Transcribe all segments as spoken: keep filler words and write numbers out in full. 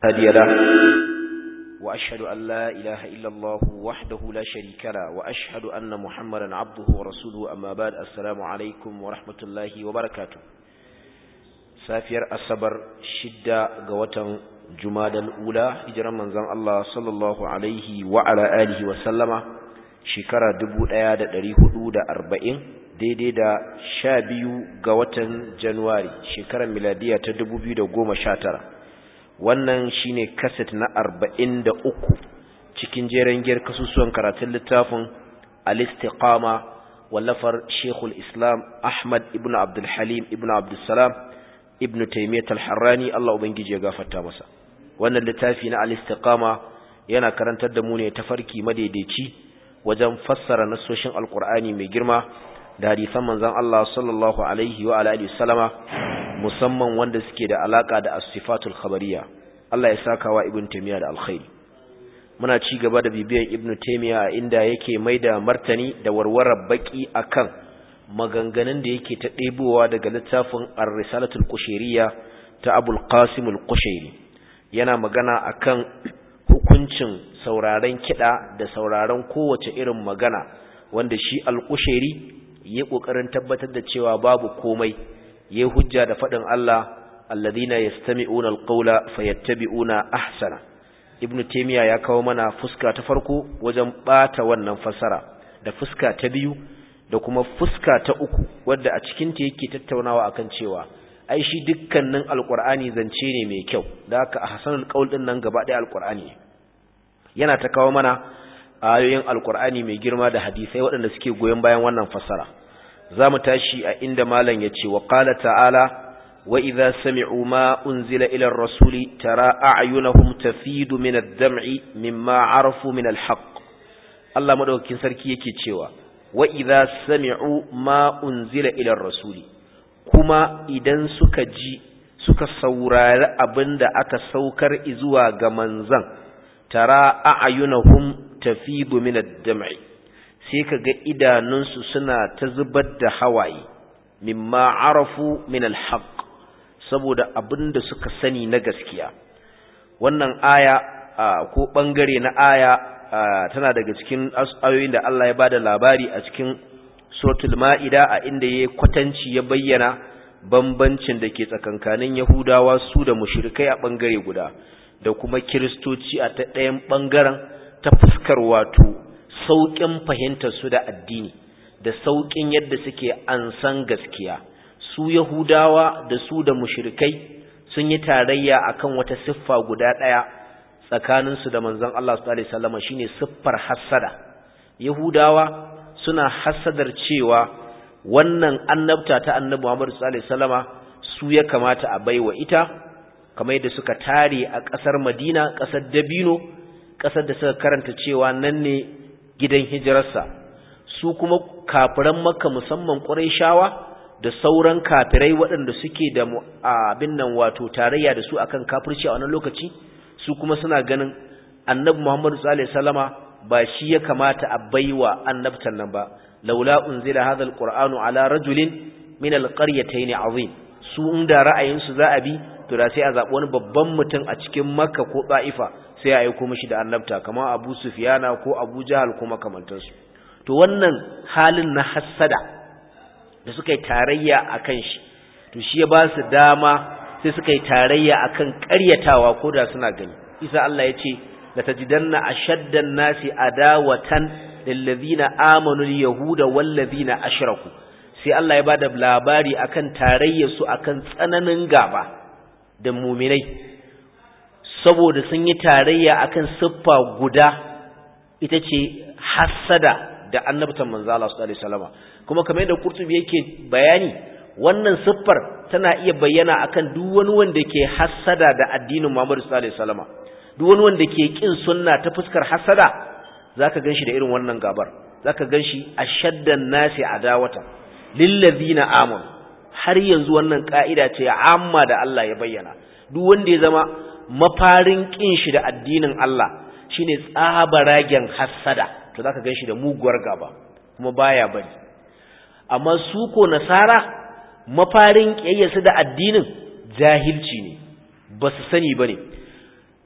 هادي له وأشهد أن لا إله إلا الله وحده لا شريك له وأشهد أن محمدا عبده ورسوله أما بعد السلام عليكم ورحمة الله وبركاته سافير الصبر شدة قوة جماد الأولى هجرا من زن الله صلى الله عليه وعلى آله وسلم شكرا دبو الآيات دريه دود أربعين daidai da sha biyu ga watan Januwari shekarar miladiya ta dubu biyu da goma sha tara wannan shine kaset na arba'in da uku cikin jeren giyar kasusuwan karatun littafin al-istiqama wallafar Sheikhul Islam Ahmad ibn Abdul Halim ibn Abdul Salam ibn Taymiyyah al-Harrani Allah ubangiji ya gafarta masa wannan littafi na al-istiqama yana karantar da mu ne tafarki madaidaici wajen fassara nasoshin alqur'ani mai girma da hadisan manzon Allah sallallahu alaihi wa alihi wasallama musamman wanda suke da alaka da as-sifatul khabariyya Allah ya saka wa ibn Taymiyyah da alkhairi muna ci gaba da bibiyan ibn Taymiyyah inda yake maida martani da warwarar baki akan maganganun da yake ta ɗebowa daga littafin ar-risalatul qushayriyya ta Abul Qasim al-Qushayri yana magana akan hukuncin sauraron kida da sauraron kowace irin magana wanda shi al-Qushayri yi kokarin tabbatar da cewa babu komai yayi hujja da fadin Allah alladhina yastami'una alqawla fayattabi'una ahsana ibnu taymiya ya kawo mana fuska ta farko wajen bata wannan fasara da fuska ta biyu da kuma fuska ta uku wadda a cikin ta yake tattaunawa akan cewa ai shi dukkanin alqur'ani zance ne mai kyau da haka ahsanul qawl din nan gaba ɗaya alqur'ani yana ta kawo mana ayoyin alkur'ani mai girma da hadisai waɗanda suke goyon bayan wannan fassara zamu tashi a inda malam yace wa qala ta'ala wa idza sami'u ma unzila ila ar-rasuli tara a'yunahum tafidu min ad-dam'i mimma 'arafu min al-haqq Allah madaukakin sarki yake cewa wa idza sami'u ma unzila ila ar-rasuli kuma idan suka ji suka saurari abinda aka saukar zuwa ga manzon tara a'yunahum tafidu min ad-dam'i sai kaga idanunsu suna ta zubar da hawaye mimma arafu min al-haqq saboda abinda suka sani na gaskiya wannan aya ko bangare na aya tana daga cikin ayoyin da Allah ya bada labari a cikin suratul maida a inda yayi kwatanci ya bayyana bambancin da ke tsakankanin yahudawa su da mushrikai a bangare guda da kuma kristoci a ta ɗayan bangaren ta fuskar wato sauƙin fahimtar su da addini da sauƙin yadda suke ansan gaskiya su yahudawa da su da mushrikai sun yi tarayya akan wata siffa guda ɗaya tsakanin su da manzon Allah sallallahu alaihi wasallam shine siffar hasada yahudawa suna hasadar cewa wannan annabta ta annabi Muhammad sallallahu alaihi wasallama su ya kamata a baiwa ita kamar yadda suka tare a ƙasar Madina ƙasar Dabino ƙasar da suka karanta cewa nan ne gidan hijirarsa su kuma kafiran Makka musamman Qurayshawa da sauran kafirai waɗanda suke da abin nan wato tarayya da su akan kafirci a wannan lokaci su kuma suna ganin Annabi Muhammad sallallahu alaihi wasallama ba shi ya kamata a baiwa annabtan nan ba laula unzila hadha alqur'anu ala rajulin min alqaryatayn azim su inda ra'ayin su za a bi to da sai a zabi wani babban mutum a cikin Makka ko Taifa sai ya aiko mishi da annabta kamar Abu Sufyana ko Abu Jahal ko makamantansu to wannan halin na hasada da suka yi tarayya akan shi to shi ya ba su dama sai suka yi tarayya akan ƙaryatawa ko da suna gani isa Allah ya ce la tajidanna ashaddan nasi adawatan lil ladina amanu al yahuda wal ladina ashraku sai Allah ya bada labari akan tarayyar su akan tsananin gaba da mu'minai saboda sun yi tarayya akan siffa guda ita ce hasada da annabtan manzo Allah sallallahu alaihi wasallam kuma kamar yadda Qurtubi yake bayani wannan siffar tana iya bayyana akan duk wani wanda ke hasada da addinin Muhammad sallallahu alaihi wasallam duk wani wanda ke kin sunna ta fuskar hasada zaka ganshi da irin wannan gabar zaka ganshi ashaddan nasi adawata lil ladina amanu har yanzu wannan kaida ce amma da Allah ya bayyana duk wanda ya zama mafarin kin shi da addinin Allah shine tsabaragen hasada to zaka ganshi da muguwar gaba kuma baya bari amma su ko nasara mafarin kiyayyarsu da addinin jahilci ne ba su sani bane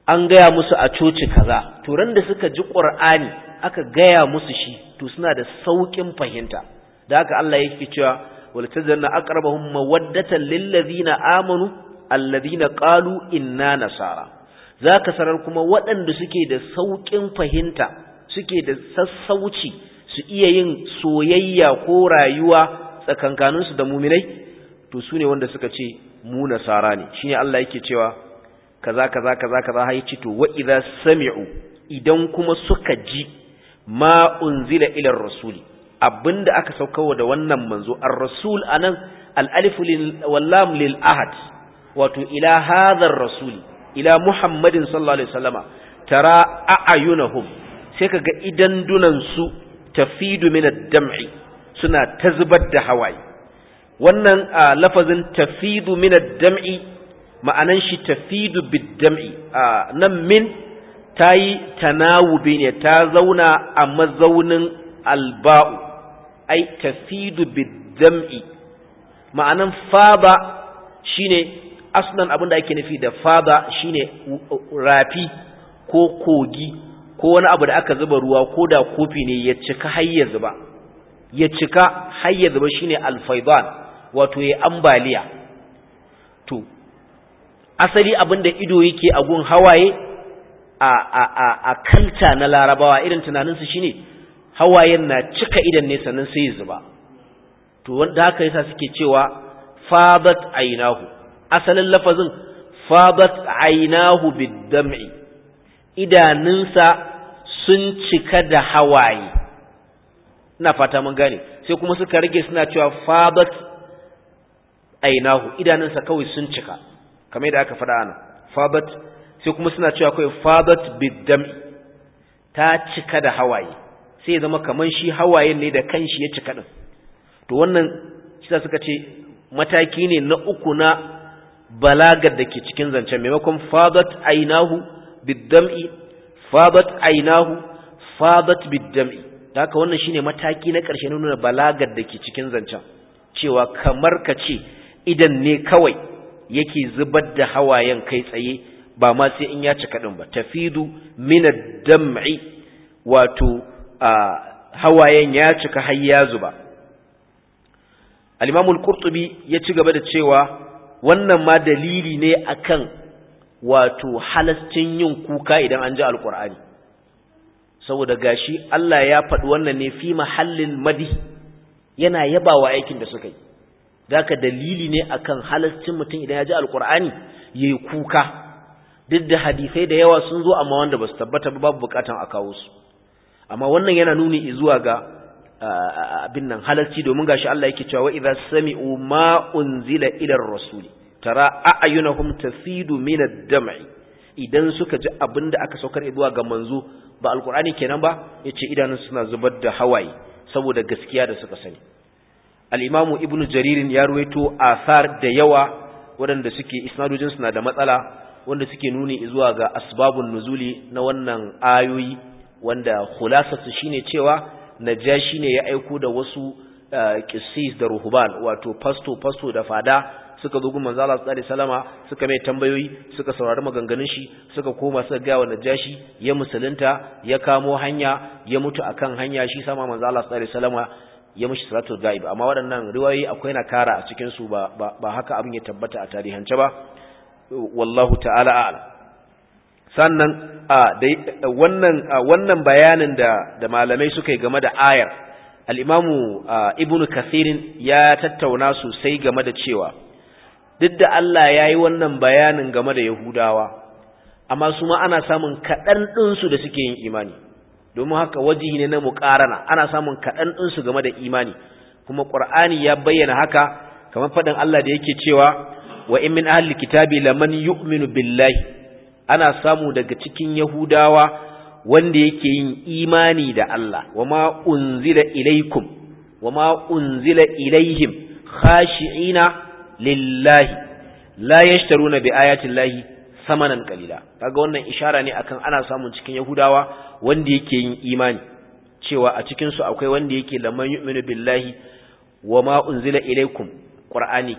an gaya musu a coci kaza to ran da suka ji Qur'ani aka gaya musu shi to suna da saukin fahimta da haka Allah yake cewa wal tazanna aqrabahum mawaddatan lil ladina amanu alladhina qalu inna nasara zaka sarar kuma waɗanda suke da saukin fahimta suke da sassauci su iya yin soyayya ko rayuwa tsakankaninsu da mu'minai to sune wanda suka ce mu nasara ne shine Allah yake cewa kaza kaza kaza kaza har yace to wa idza sami'u idan kuma suka ji ma unzila ila rasuli abinda aka saukarwa da wannan manzo ar-rasul anan al-alif wal lam lil ahad wato ila hadha ar-rasul ila muhammadin sallallahu alaihi wasallama tara a'yunahum sai kaga idan dunan su tafidu min ad-dam'i suna tazbar da hawaye wannan lafazin tafidu min ad-dam'i ma'anan shi tafidu bid-dam'i nan min tayi tanawubi ne ta zauna a mazaunin alba'u ai tafidu bid-dam'i ma'anan fada shine aslan abinda ake nufi da fada shine rafi ko kogi ko wani abu da aka zuba ruwa ko da kofi ne ya cika har ya zuba ya cika har ya zuba shine al-faydan wato ya ambaliya to asali abinda ido yake a gun hawaye a a a, a kalta na larabawa irin tunanin su shine hawayen na cika idan ne sannan sai ya zuba to wanda haka yasa suke cewa fadat aynahu asalin lafazin fadat aynahu bid-dam'i idanunsa sun cika da hawaye ina fata mun gane sai kuma suka rage suna cewa fadat aynahu idanunsa kawai sun cika kamar yadda aka faɗa ana fadat sai kuma suna cewa kawai fadat bid-dam'i ta cika da hawaye sai ya zama kaman shi hawayen ne da kanshi ya cika din to wannan shi suka ce mataki ne na uku na balagar da ke cikin zancen maimakon fadat aynahu bid-dam'i fadat aynahu fadat bid-dam'i haka wannan shine mataki na ƙarshe nuna balagar da ke cikin zancen cewa kamar ka ce idan ne kawai yake zubar da hawayen kai tsaye ba ma sai in ya cika din ba tafidu min ad-dam'i wato hawayen ya cika har ya zuba al-Imam al-Qurtubi ya ci gaba da cewa wannan ma dalili ne akan wato halastin yin kuka idan an ji alqur'ani saboda gashi Allah ya faɗi wannan ne fi mahallin madi yana yabawa aikin da suka yi daka dalili ne akan halastin mutum idan ya ji alqur'ani yayi kuka duk da hadisai da yawa sun zo amma wanda basu tabbata ba babu bukatan a kawo su amma wannan yana nuni zuwa ga abin nan halalci domin gashi Allah yake cewa wa idza sami'u ma unzila ila ar-rasul tara a'yunahum tafidu min ad-dam'i idan suka ji abinda aka saukar zuwa ga manzo ba alqur'ani kenan ba yace idanun suna zubar da hawaye saboda gaskiya da suka sani al-imamu ibnu jarir ya ruwaito asar da yawa waɗanda suke isnadojin suna da matsala wanda suke nuni zuwa ga asbabun nuzuli na wannan ayoyi wanda khulasatu shine cewa najashi ne ya aiko da wasu qissis da ruhban wato pasto pasto da fada suka zo gun manzo Allah sallallahu alaihi wasallama suka mai tambayoyi suka saurari maganganun shi suka koma suka ga wa najashi ya musulunta ya kamo hanya ya mutu akan hanya shi sama manzo Allah sallallahu alaihi wasallama ya mishi salatu gaib amma waɗannan riwayoyi akwai nakara a cikin su ba ba haka abin ya tabbata a tarihance ba wallahu ta'ala a'lam sannan a wannan wannan bayanin da da malamai suka yi game da ayar al-imamu ibnu kathirin ya tattauna sosai game da cewa duk da Allah yayi wannan bayanin game da yahudawa amma su ma ana samun kadan din su da suke yin imani domin haka wajihi ne na muqarana ana samun kadan din su game da imani kuma qur'ani ya bayyana haka kamar fadin Allah da yake cewa wa in min ahli kitabi laman yu'minu billahi ana samu daga cikin yahudawa wanda yake yin imani da Allah wama unzila ilaikum wama unzila ilaihim khashi'ina lillahi la yashtaruna bi ayati llahi samanan qalila kaga wannan ishara ne akan ana samun cikin yahudawa wanda yake yin imani cewa a cikin su akwai wanda yake laman yu'minu billahi wama unzila ilaikum qur'ani kenan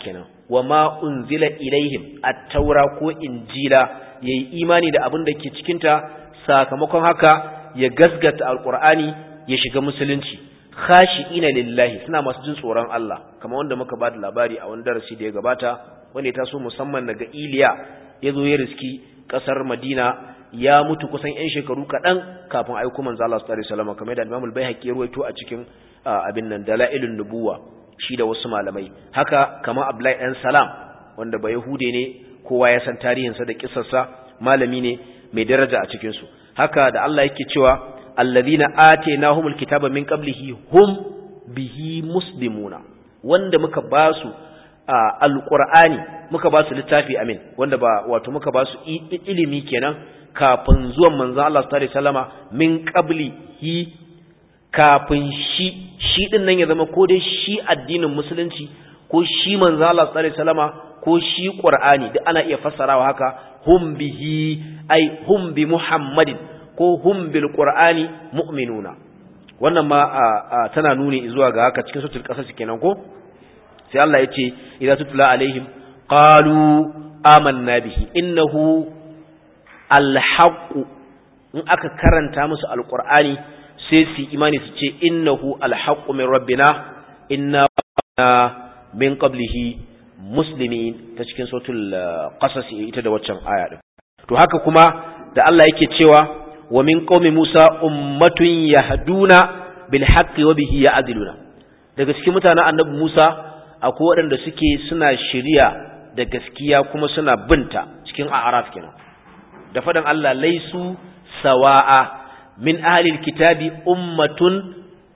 wa ma unzila ilaihim at-taura ko injila yayi imani da abin da ke cikin ta sakamakon haka ya gasgata alqur'ani ya shiga musulunci khashi'ina lillahi suna masu jin tsoron Allah kamar wanda muka ba da labari a wani darasi da ya gabata wanda ya taso musamman daga Iliya yazo ya riski kasar Madina ya mutu kusan yan shekaru kadan kafin aiko manzo Allah sallallahu alaihi wasallam kamar da Imam al-Baihaqi ya ruwaito a cikin abin nan Dalailun Nubuwa shi da wasu malamai haka kamar Abdullahi dan Salam wanda ba Yahude ne kowa ya san tarihinsa da kissarsa malami ne mai daraja a cikin su haka da Allah yake cewa alladhina atainahumul kitaba min qablihi hum bihi muslimuna wanda muka basu alqur'ani muka basu littafi amin wanda ba wato muka basu ilimi kenan kafin zuwan manzon Allah sallallahu alaihi wasallama min qablihi kafin shi shi din nan ya zama ko dai shi addinin musulunci ko shi manzon Allah sallallahu alaihi wasallama ko shi qur'ani duk ana iya fassarawa haka hum bihi ay hum bi muhammadin ko hum bil qur'ani mu'minuna wannan ma tana nuni zuwa ga haka cikin suratul qasas kenan ko sai Allah yace idza tutla alaihim qalu amanna bihi innahu alhaq in aka karanta musu alqur'ani sai su imani su ce innahu alhaq min rabbina inna min qablihi muslimin ta cikin suratul qasas ita da waccan aya din to haka kuma da Allah yake cewa wa min qaumi Musa ummatun yahduna bil haqqi wa bihi ya'diluna daga cikin mutanen annabi Musa akwai waɗanda suke suna shiriya da gaskiya kuma suna binta cikin a'raf kenan da fadan Allah laisu sawa'a min ahli alkitabi ummatun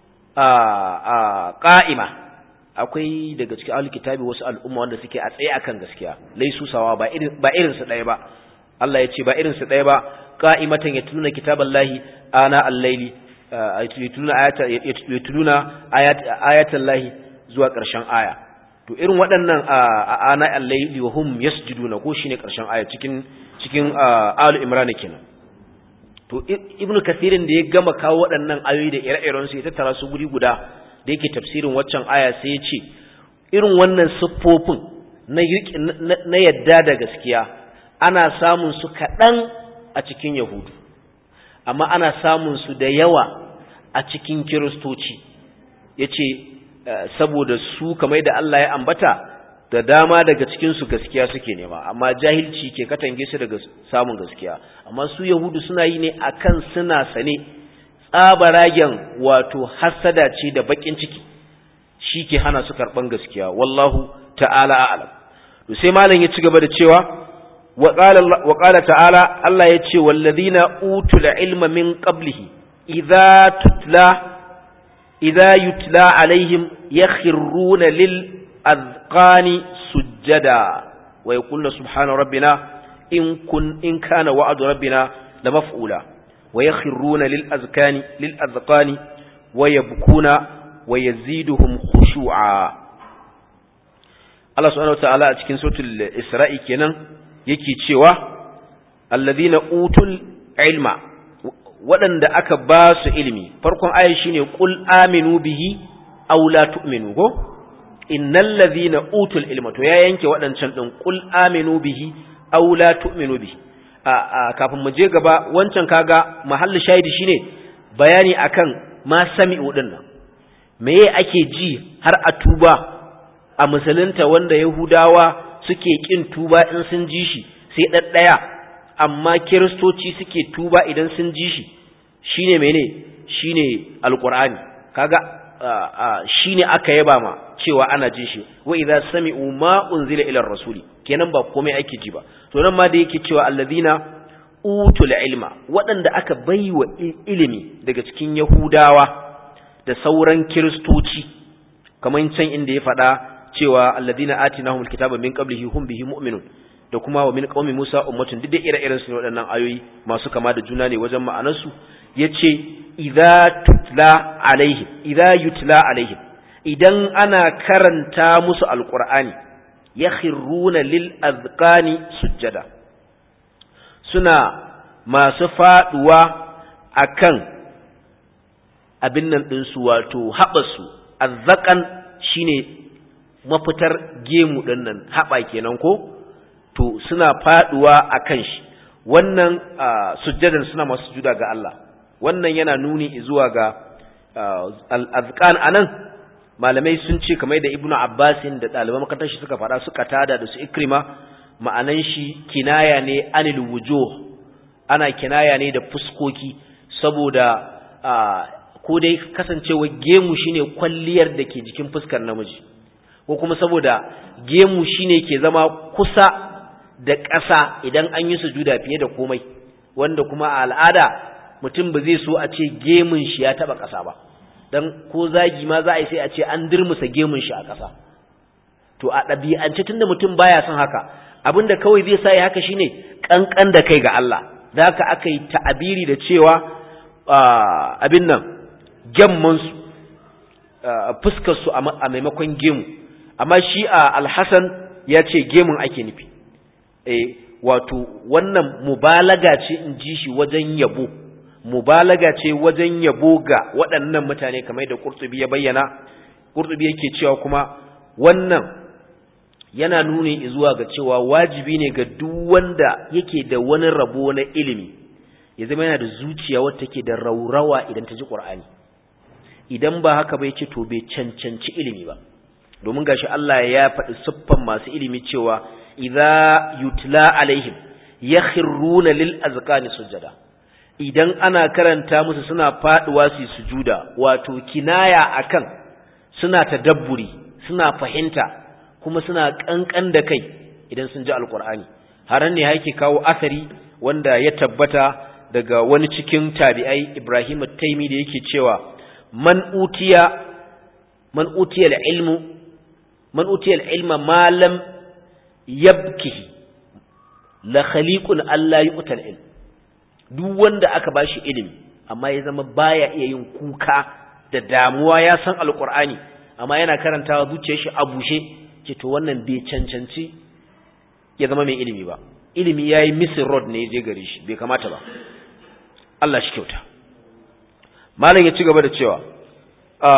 qa'ima akwai daga cikin ahli alkitabi wasu al'umma wanda suke a tsaye akan gaskiya laisu sawa ba irin ba irin su ɗaya ba Allah ya ce ba irin su ɗaya ba qa'imatan yatluna kitaballahi ana al-layli yatluna ayata yatluna ayat ayatallahi zuwa ƙarshen aya to irin waɗannan ana al-layli wa hum yasjuduna ko shine ƙarshen aya cikin cikin al-imran kenan to ibnu kathirin da ya gama kawo waɗannan ayoyi da ire-iren su ya tattara su guri guda da yake tafsirin waccan aya sai ya ce irin wannan siffofin na na yadda da gaskiya ana samun su kaɗan a cikin Yahudu, amma ana samun su da yawa a cikin Kiristoci, ya ce, saboda su kamar da Allah ya ambata, da dama daga cikinsu gaskiya suke nema, amma jahilci ke katange su daga samun gaskiya, amma su Yahudu suna yi ne a kan suna sane, tsabaragen wato hasada ce da baƙin ciki, shi ke hana su karɓan gaskiya, wallahu ta'ala a'alam. Sai malam ya ci gaba da cewa, وقال وقال تعالى الله يتي والذين اوتوا العلم من قبله اذا تتلى اذا يتلى عليهم يخرون للاذقان سجدا ويقولون سبحان ربنا ان كن ان كان وعد ربنا لمفعولا ويخرون للاذقان للاذقان ويبكون ويزيدهم خشوعا الله سبحانه وتعالى a cikin suratul Isra'i kenan yake cewa alladhina utul ilma waɗanda aka ba su ilimi farkon ayar shine qul aminu bihi aw la tu'minu go innal ladhina utul ilma to ya yanke waɗancan din qul aminu bihi aw la tu'minu bihi a kafin mu je gaba wancan kaga mahallu shahidi shine bayani akan ma sami'u din nan meye ake ji har a tuba a musulunta wanda yahudawa suke kin tuba in sun ji shi sai daddaya amma kiristoci suke tuba idan sun ji shi shine mene shine alqur'ani kaga shine aka yaba ma cewa ana jin shi wa idza sami'u ma unzila ila rasuli kenan ba komai ake ji ba to nan ma da yake cewa allazina utul ilma waɗanda aka baiwa ilimi daga cikin yahudawa da sauran kiristoci kaman can inda ya faɗa cewa alladina atinahumul kitaba min qablihi hum bihi mu'minun da kuma wa min qaumi Musa ummatun duk da ire-iren su waɗannan ayoyi masu kama da juna ne wajen ma'anar su yace idza tutla alaihim idza yutla alaihim idan ana karanta musu alqur'ani yakhruna lil azqani sujjada suna masu faduwa akan abin nan din su wato habasu azzaqan shine mafitar gemu din nan haba kenan ko to suna faduwa akan shi wannan sujjadan suna masu sujuda ga Allah wannan yana nuni zuwa ga al-azqan anan malamai sun ce kamar da Ibnu Abbasin da ɗaliban makarantar shi suka fada suka tada da su Ikrima ma'anan shi kinaya ne anil wujuh ana kinaya ne da fuskoki saboda ko dai kasancewa gemu shine kwalliyar da ke jikin fuskar namiji ko kuma saboda gemu shine ke zama kusa da ƙasa idan an yi sujuda fiye da komai wanda kuma a al'ada mutum ba zai so a ce gemun shi ya taba ƙasa ba dan ko zagi ma za a yi sai a ce an dirmusa gemun shi a ƙasa to a ɗabi'ance tunda mutum baya son haka abinda kawai zai sa ya haka shine kankan da kai ga Allah da haka aka yi ta'abiri da cewa abin nan gemmansu fuskarsu a maimakon gemu amma shi a alhassan ya ce gemun ake nufi e, wato wannan mubalaga ce in ji shi wajen yabo mubalaga ce wajen yabo ga waɗannan mutane kamar da Qurtubi ya bayyana Qurtubi yake cewa kuma wannan yana nuni zuwa ga cewa wajibi ne ga duk wanda yake da wani rabo na ilimi ya zama yana da zuciya wacce take da raurawa idan ta ji Qur'ani idan ba haka ba yace to bai cancanci ilimi ba domin gashi Allah ya faɗi siffan masu ilimi cewa idza yutla alaihim yakhruna lil azqani sujada idan ana karanta musu suna faduwa su sujuda wato kinaya akan suna tadabburi suna fahimta kuma suna kankan da kai idan sun ji alqur'ani haran ne yake kawo asari wanda ya tabbata daga wani cikin tabi'ai Ibrahim at-Taymi da yake cewa man utiya man utiya al-ilmu man utiya al-ilma ma lam yabkihi la khaliqun alla yu'tal ilm duk wanda aka bashi ilimi amma ya zama baya iya yin kuka da damuwa ya san alqur'ani amma yana karantawa zuciyar shi a bushe ce to wannan bai cancanci ya zama mai ilimi ba ilimi yayi missing road ne je gare shi bai kamata ba Allah shi kyauta malam ya ci gaba da cewa a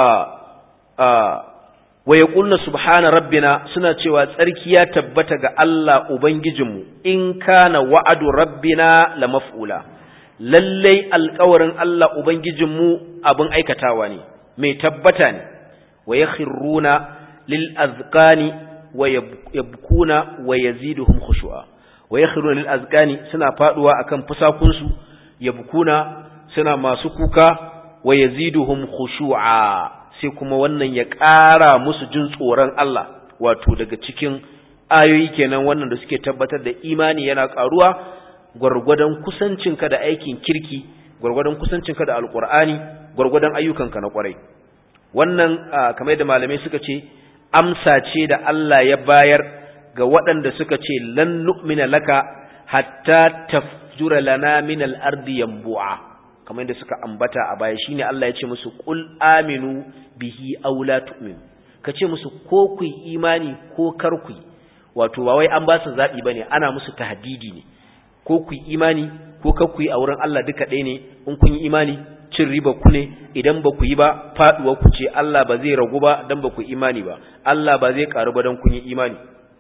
a wa yaqulna subhana rabbina suna cewa tsarki ya tabbata ga Allah ubangijinmu in kana wa'adu rabbina la maf'ula lallai alƙawarin Allah ubangijinmu abin aikatawa ne mai tabbata ne wa yakhruna lil azqani wa yabkuna wa yaziduhum khushu'a wa yakhruna lil azqani suna faduwa akan fusakunsu yabkuna suna masu kuka wa yaziduhum khushu'a sai kuma wannan ya ƙara musu jin tsoron Allah wato daga cikin ayoyi kenan wannan da suke tabbatar da imani yana ƙaruwa gwargwadon kusancinka da aikin kirki gwargwadon kusancinka da alqur'ani gwargwadon ayyukanka na ƙwarai wannan kamar yadda malamai suka ce amsa ce da Allah ya bayar ga waɗanda suka ce lan nu'mina laka hatta tafjura lana min al-ardi yanbu'a kamar yadda suka ambata a baya shine Allah ya ce musu qul aminu bihi aw la tu'minu kace musu ko ku imani ko kar ku wato ba wai an ba su zabi bane ana musu tahdidi ne ko ku imani ko kar ku a wurin Allah duka ɗaya ne in kun yi imani cin riba ku ne idan ba ku yi ba faduwa ku ce Allah ba zai ragu ba dan ba ku imani ba Allah ba zai karu ba dan kun yi imani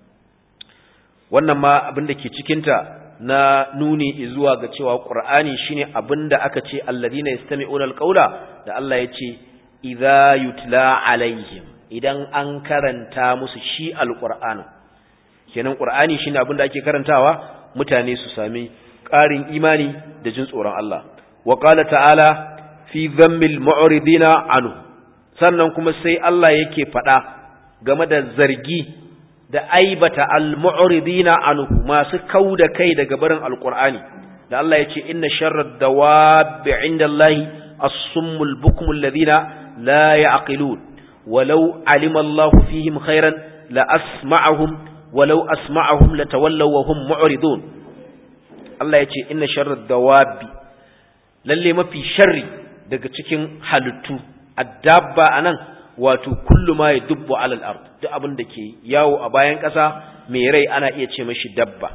wannan ma abin da ke cikin ta na nuni zuwa ga cewa Qur'ani shine abinda aka ce alladina yastami'una alqawla da Allah ya ce idza yutla alaihim idan an karanta musu shi alqur'ani kenan Qur'ani shine abinda ake karantawa mutane su sami ƙarin imani da jin tsoron Allah wa qala ta'ala fi dhammil mu'ridina anhu sannan kuma sai Allah yake faɗa game da zargi da aibata al-mu'ridina anhu masu kauda kai daga barin alqur'ani da Allah yace inna sharrad dawabi 'indallahi as-summul bukmul ladina la ya'qilun walau 'alima Allahu fihim khairan la asma'ahum walau asma'ahum latawallaw wa hum mu'ridun Allah yace inna sharrad dawabi lalle mafi sharri daga cikin halittu ad-dabba anan wato kullu ma yadubbu 'ala al-ard duk abin da ke yawo a bayan ƙasa mai rai ana iya ce mashi dabba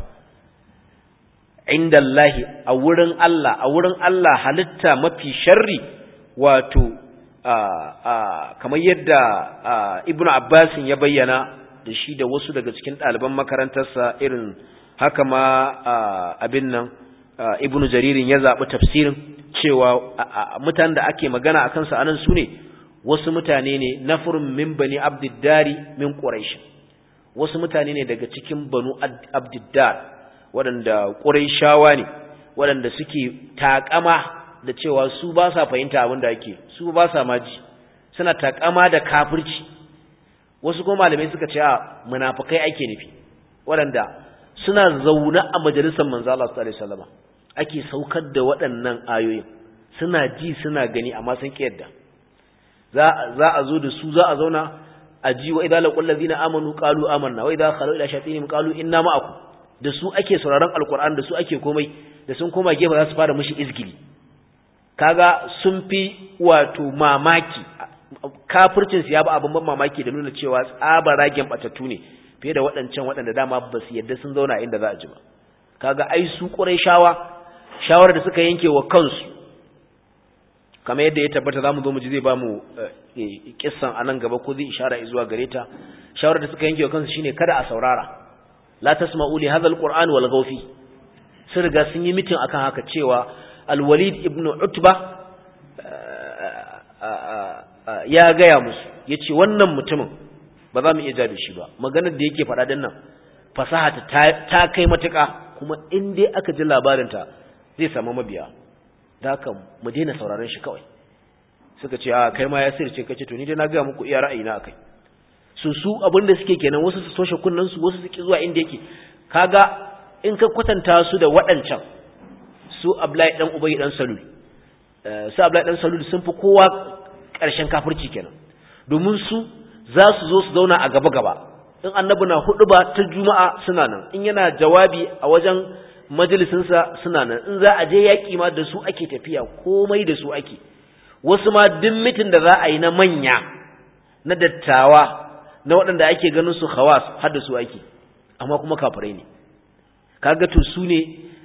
indallahi a wurin Allah a wurin Allah halitta mafi sharri wato kamar yadda Ibn Abbas ya bayyana da shi da wasu daga cikin ɗaliban makarantarsa irin haka ma abin nan ibnu jaririn ya zaɓi tafsirin cewa mutanen da ake magana a kansa anan su ne wasu mutane ne nafrun min bani abdiddari min quraish wasu mutane ne daga cikin banu abdiddar waɗanda quraishawa ne waɗanda suke takama da cewa su ba sa fahimta abin da ake su ba sa maji suna takama da kafirci wasu kuma malamai suka ce a munafikai ake nufi waɗanda suna zaune a majalisar manzo Allah sallallahu alaihi wasallam ake saukar da waɗannan ayoyin suna ji suna gani amma sun kiyarda za za a zo da su za a zauna a ji wa idza laqul ladina amanu qalu amanna wa idza khalu ila shayatinihim qalu inna ma'akum da su ake sauraron alquran da su ake komai da sun koma gefe za su fara mishi izgili kaga sun fi wato mamaki kafircin su ya ba abin ban mamaki da nuna cewa tsaba ragen batattu ne fiye da waɗancan waɗanda dama ba su yadda sun zauna inda za a ji ba kaga ai su Qurayshawa shawara da suka yanke wa kansu kamar yadda ya tabbata zamu zo mu ji zai ba mu kissan anan gaba ko zai ishara zuwa gare ta shawara da suka yanke wa kansu shine kada a saurara la tasma'u li hadha alquran wal ghawfi sun riga sun yi mitin akan haka cewa al-Walid ibn Utba ya gaya musu yace wannan mutumin ba za mu iya jabe shi ba maganar da yake faɗa din nan fasaha ta kai matuƙa kuma in dai aka ji labarinta zai samu mabiya da haka mu daina sauraron shi kawai suka ce a kai ma ya sirce kace to ni dai na ga muku iya ra'ayina akai su su abinda suke kenan wasu su toshe kunnan su wasu su ki zuwa inda yake kaga in ka kwatanta su da waɗancan su Abdullahi dan Ubay dan Salul su Abdullahi dan Salul sun fi kowa ƙarshen kafirci kenan domin su za su zo su zauna a gaba gaba in annabi na huduba ta juma'a suna nan in yana jawabi a wajen majalisinsa suna nan in za a je yaƙi ma da su ake tafiya komai da su ake wasu ma duk mitin da za a yi na manya na dattawa na waɗanda ake ganin su khawas har da su ake amma kuma kafirai ne kaga to su ne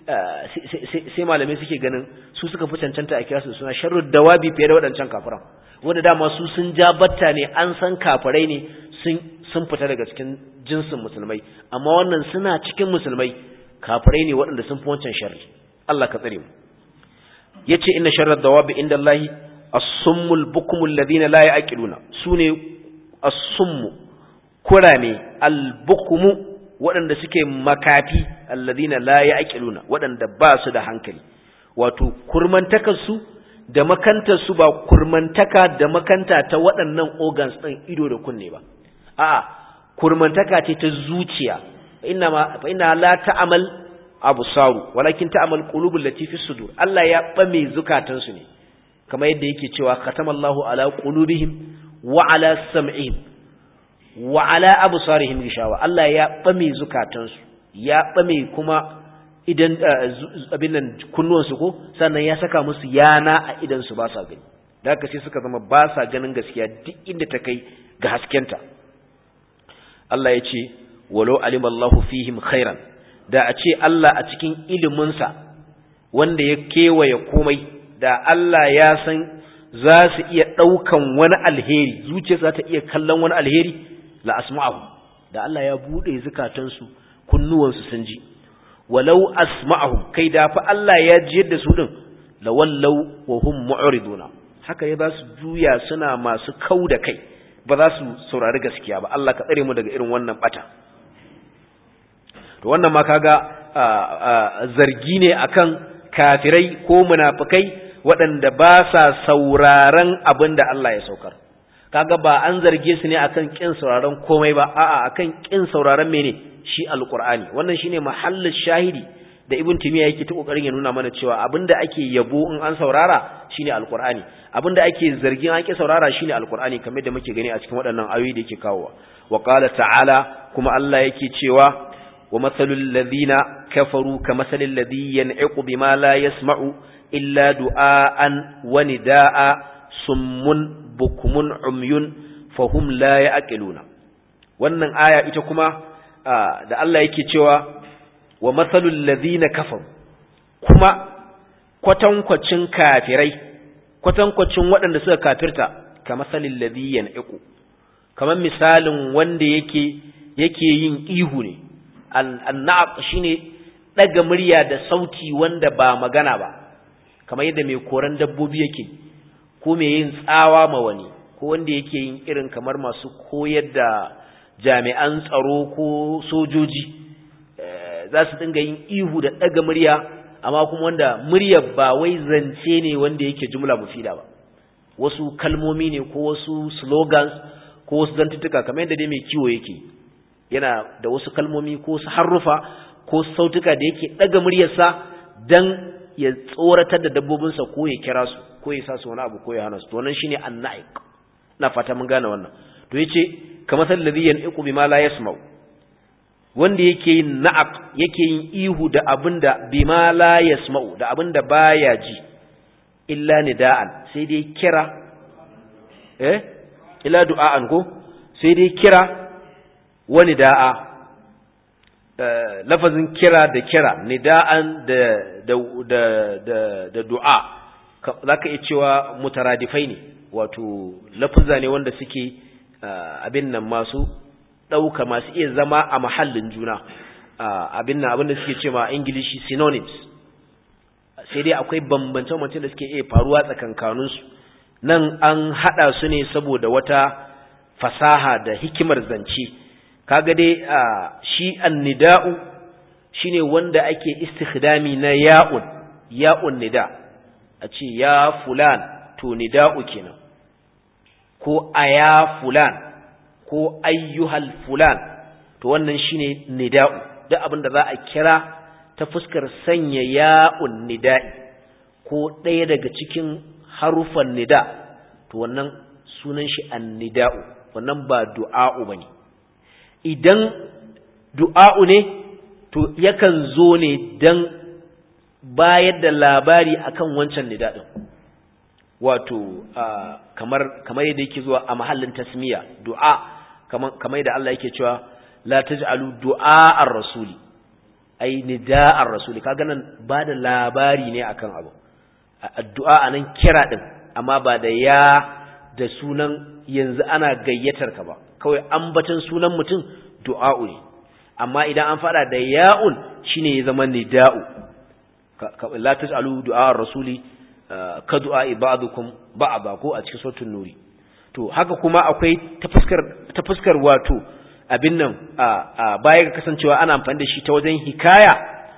sai malamai suke ganin su suka fi cancanta a kira su suna sharrud dawabi fiye da waɗancan kafiran wanda dama su sun ja batta ne an san kafirai ne sun sun fita daga cikin jinsin musulmai amma wannan suna cikin musulmai kafirai ne waɗanda sun fi wancan sharri Allah ka tsare mu yace inna sharrad dawabi indallahi as-summul bukmul ladina la ya'qiluna sune as-summu kurame al-bukmu waɗanda suke makafi alladina la ya'qiluna waɗanda ba su da hankali wato kurmantakar su da makantar su ba kurmantaka da makanta ta waɗannan organs ɗin ido da kunne ba a'a kurmantaka ce ta zuciya inna ma fa inna la ta'mal absaru walakin ta'mal qulubul lati fi sudur Allah ya bame zukatan su ne kamar yadda yake cewa khatamallahu ala qulubihim wa ala sam'ihim wa ala absarihim gishawa Allah ya bame zukatan su ya bame kuma idan abin nan kunnuwan su ko sannan ya saka musu yana a idan su ba sa gani da haka sai suka zama ba sa ganin gaskiya duk inda ta kai ga haskenta Allah ya ce walau alimallahu fihim khairan da a ce Allah a cikin iliminsa wanda ya kewaye komai da Allah ya san za su iya ɗaukan wani alheri zuciya za ta iya kallon wani alheri la asma'ahu da Allah ya buɗe zukatansu kunnuwansu sun ji walau asma'ahu kai da fa Allah ya ji yadda su din la wallau wa hum mu'riduna haka ya za su juya suna masu kau da kai ba za su saurari gaskiya ba Allah ka tsare mu daga irin wannan bata to wannan ma kaga zargi ne akan kafirai ko munafikai waɗanda ba sa sauraron abin da Allah ya saukar kaga ba an zarge su ne akan kin sauraron komai ba a'a akan kin sauraron mene shi alqur'ani wannan shine mahallin shahidi da ibn timiya yake ta kokarin ya nuna mana cewa abinda ake yabo in an saurara shine alqur'ani abinda ake zargin an ki saurara shine alqur'ani kamar da muke gani a cikin waɗannan ayoyi da yake kawowa wa qala ta'ala kuma Allah yake cewa wa mathalul ladhina kafaru kamathalil ladhi yan'iqu bima la yasma'u illa du'aan wa nidaa summun bukmun umyun fahum la ya'qiluna wannan aya ita kuma da Allah yake cewa wa mathalul ladhina kafaru kuma kwatankwacin kafirai kwatankwacin waɗanda suka kafirta kamathalil ladhi yan'iqu kaman misalin wanda yake yake yin ihu ne an-na'aq shine daga murya da sauti wanda ba magana ba kamar yadda mai koran dabbobi yake ko mai yin tsawa ma wani ko wanda yake yin irin kamar masu koyar da jami'an tsaro ko sojoji za su dinga yin ihu da daga murya amma kuma wanda muryar ba wai zance ne wanda yake jumla mufida ba wasu kalmomi ne ko wasu slogans ko wasu zantuttuka kamar yadda dai mai kiwo yake yana da wasu kalmomi ko wasu harrufa ko sautuka da yake daga muryarsa dan ya tsoratar da dabbobinsa ko ya kira su ko ya sa su wani abu ko ya hana su to wannan shine an-na'iq na fata mun gane wannan to yace kamar alladhi yan'iqu bima la yasma'u wanda yake yin na'aq yake yin ihu da abinda bima la yasma'u da abinda baya ji illa nida'an sai dai kira eh illa du'a'an ko sai dai kira wa nida'a uh, lafazin kira da kira nida'an da da da da, da du'a zaka iya cewa mutaradifai ne wato lafuzza ne wanda suke uh, abin nan masu ɗauka masu iya zama a mahallin juna abin nan abin da suke ce ma ingilishi synonyms sai dai akwai bambance-bambance da suke iya faruwa tsakankaninsu nan an haɗa su ne saboda wata fasaha da hikimar zance kaga dai shi annida'u shine wanda ake istikhdami na ya'un ya'un nida a ce ya fulan to nida'u kenan ko aya fulan ko ayyuhal fulan to wannan shine nida'u duk abin da za a kira ta fuskar sanya ya'un nida'i ko ɗaya daga cikin harufan nida to wannan sunan shi annida'u wannan ba du'a'u bane idan du'a'u ne to yakan zo ne dan bayar da labari akan wancan nida din wato kamar kamar yadda yake zuwa a mahallin tasmiya du'a kamar kamar yadda Allah yake cewa la taj'alu du'a ar-rasuli ai nida ar-rasuli kaga nan ba da labari ne akan abu addu'a anan kira din amma ba da ya da sunan yanzu ana gayyatar ka ba kawai ambaton sunan mutum du'a'u ne amma idan an fada da ya'un shine ya zama nida'u la taj'alu du'a ar-rasuli ka du'a ba'dukum ba'da ko a cikin suratul nuri to haka kuma akwai ta fuskar ta fuskar wato abin nan a baya ga kasancewa ana amfani da shi ta wajen hikaya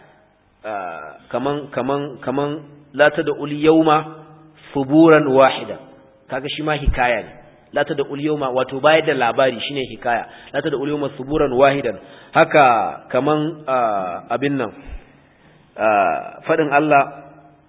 kaman kaman kaman la tad'ul yawma suburan wahida kaga shi ma hikaya ne la tad'ul yawma wato baya da labari shine hikaya la tad'ul yawma suburan wahidan haka kaman abin nan fadin Allah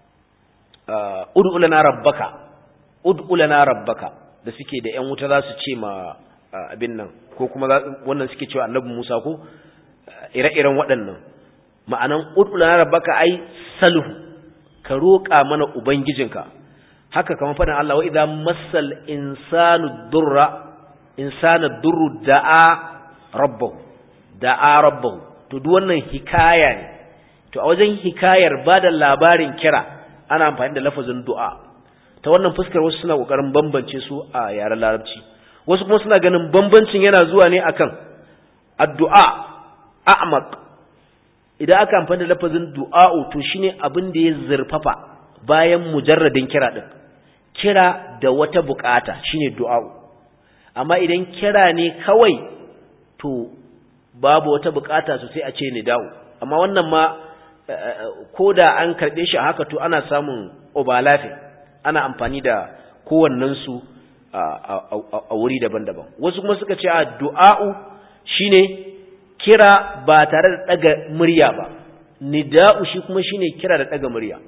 ud'u lana rabbaka ud'u lana rabbaka da suke da ƴan wuta za su ce ma abin nan ko kuma wannan suke cewa annabi Musa ko ire-iren waɗannan ma'anan ud'u lana rabbaka ai salhu ka roƙa mana ubangijinka haka kamar faɗin Allah wa idza massal insanu durra insana durru da'a rabbahu da'a rabbahu to duk wannan hikaya ne to a wajen hikayar bada labarin kira ana amfani da lafazin du'a ta wannan fuskar wasu suna kokarin bambance su a yaren larabci wasu kuma suna ganin bambancin yana zuwa ne akan addu'a a'maq idan aka amfani da lafazin du'a'u to shine abin da ya zurfafa bayan mujarradin kira din kira da wata bukata shine du'a'u amma idan kira ne kawai to babu wata bukata sosai a ce ni da'u amma wannan ma ko da an karɓe shi haka to ana samun overlapping ana amfani da kowannensu a wuri daban-daban wasu kuma suka ce a du'a'u shine kira ba tare da daga murya ba nida'u shi kuma shine kira da daga murya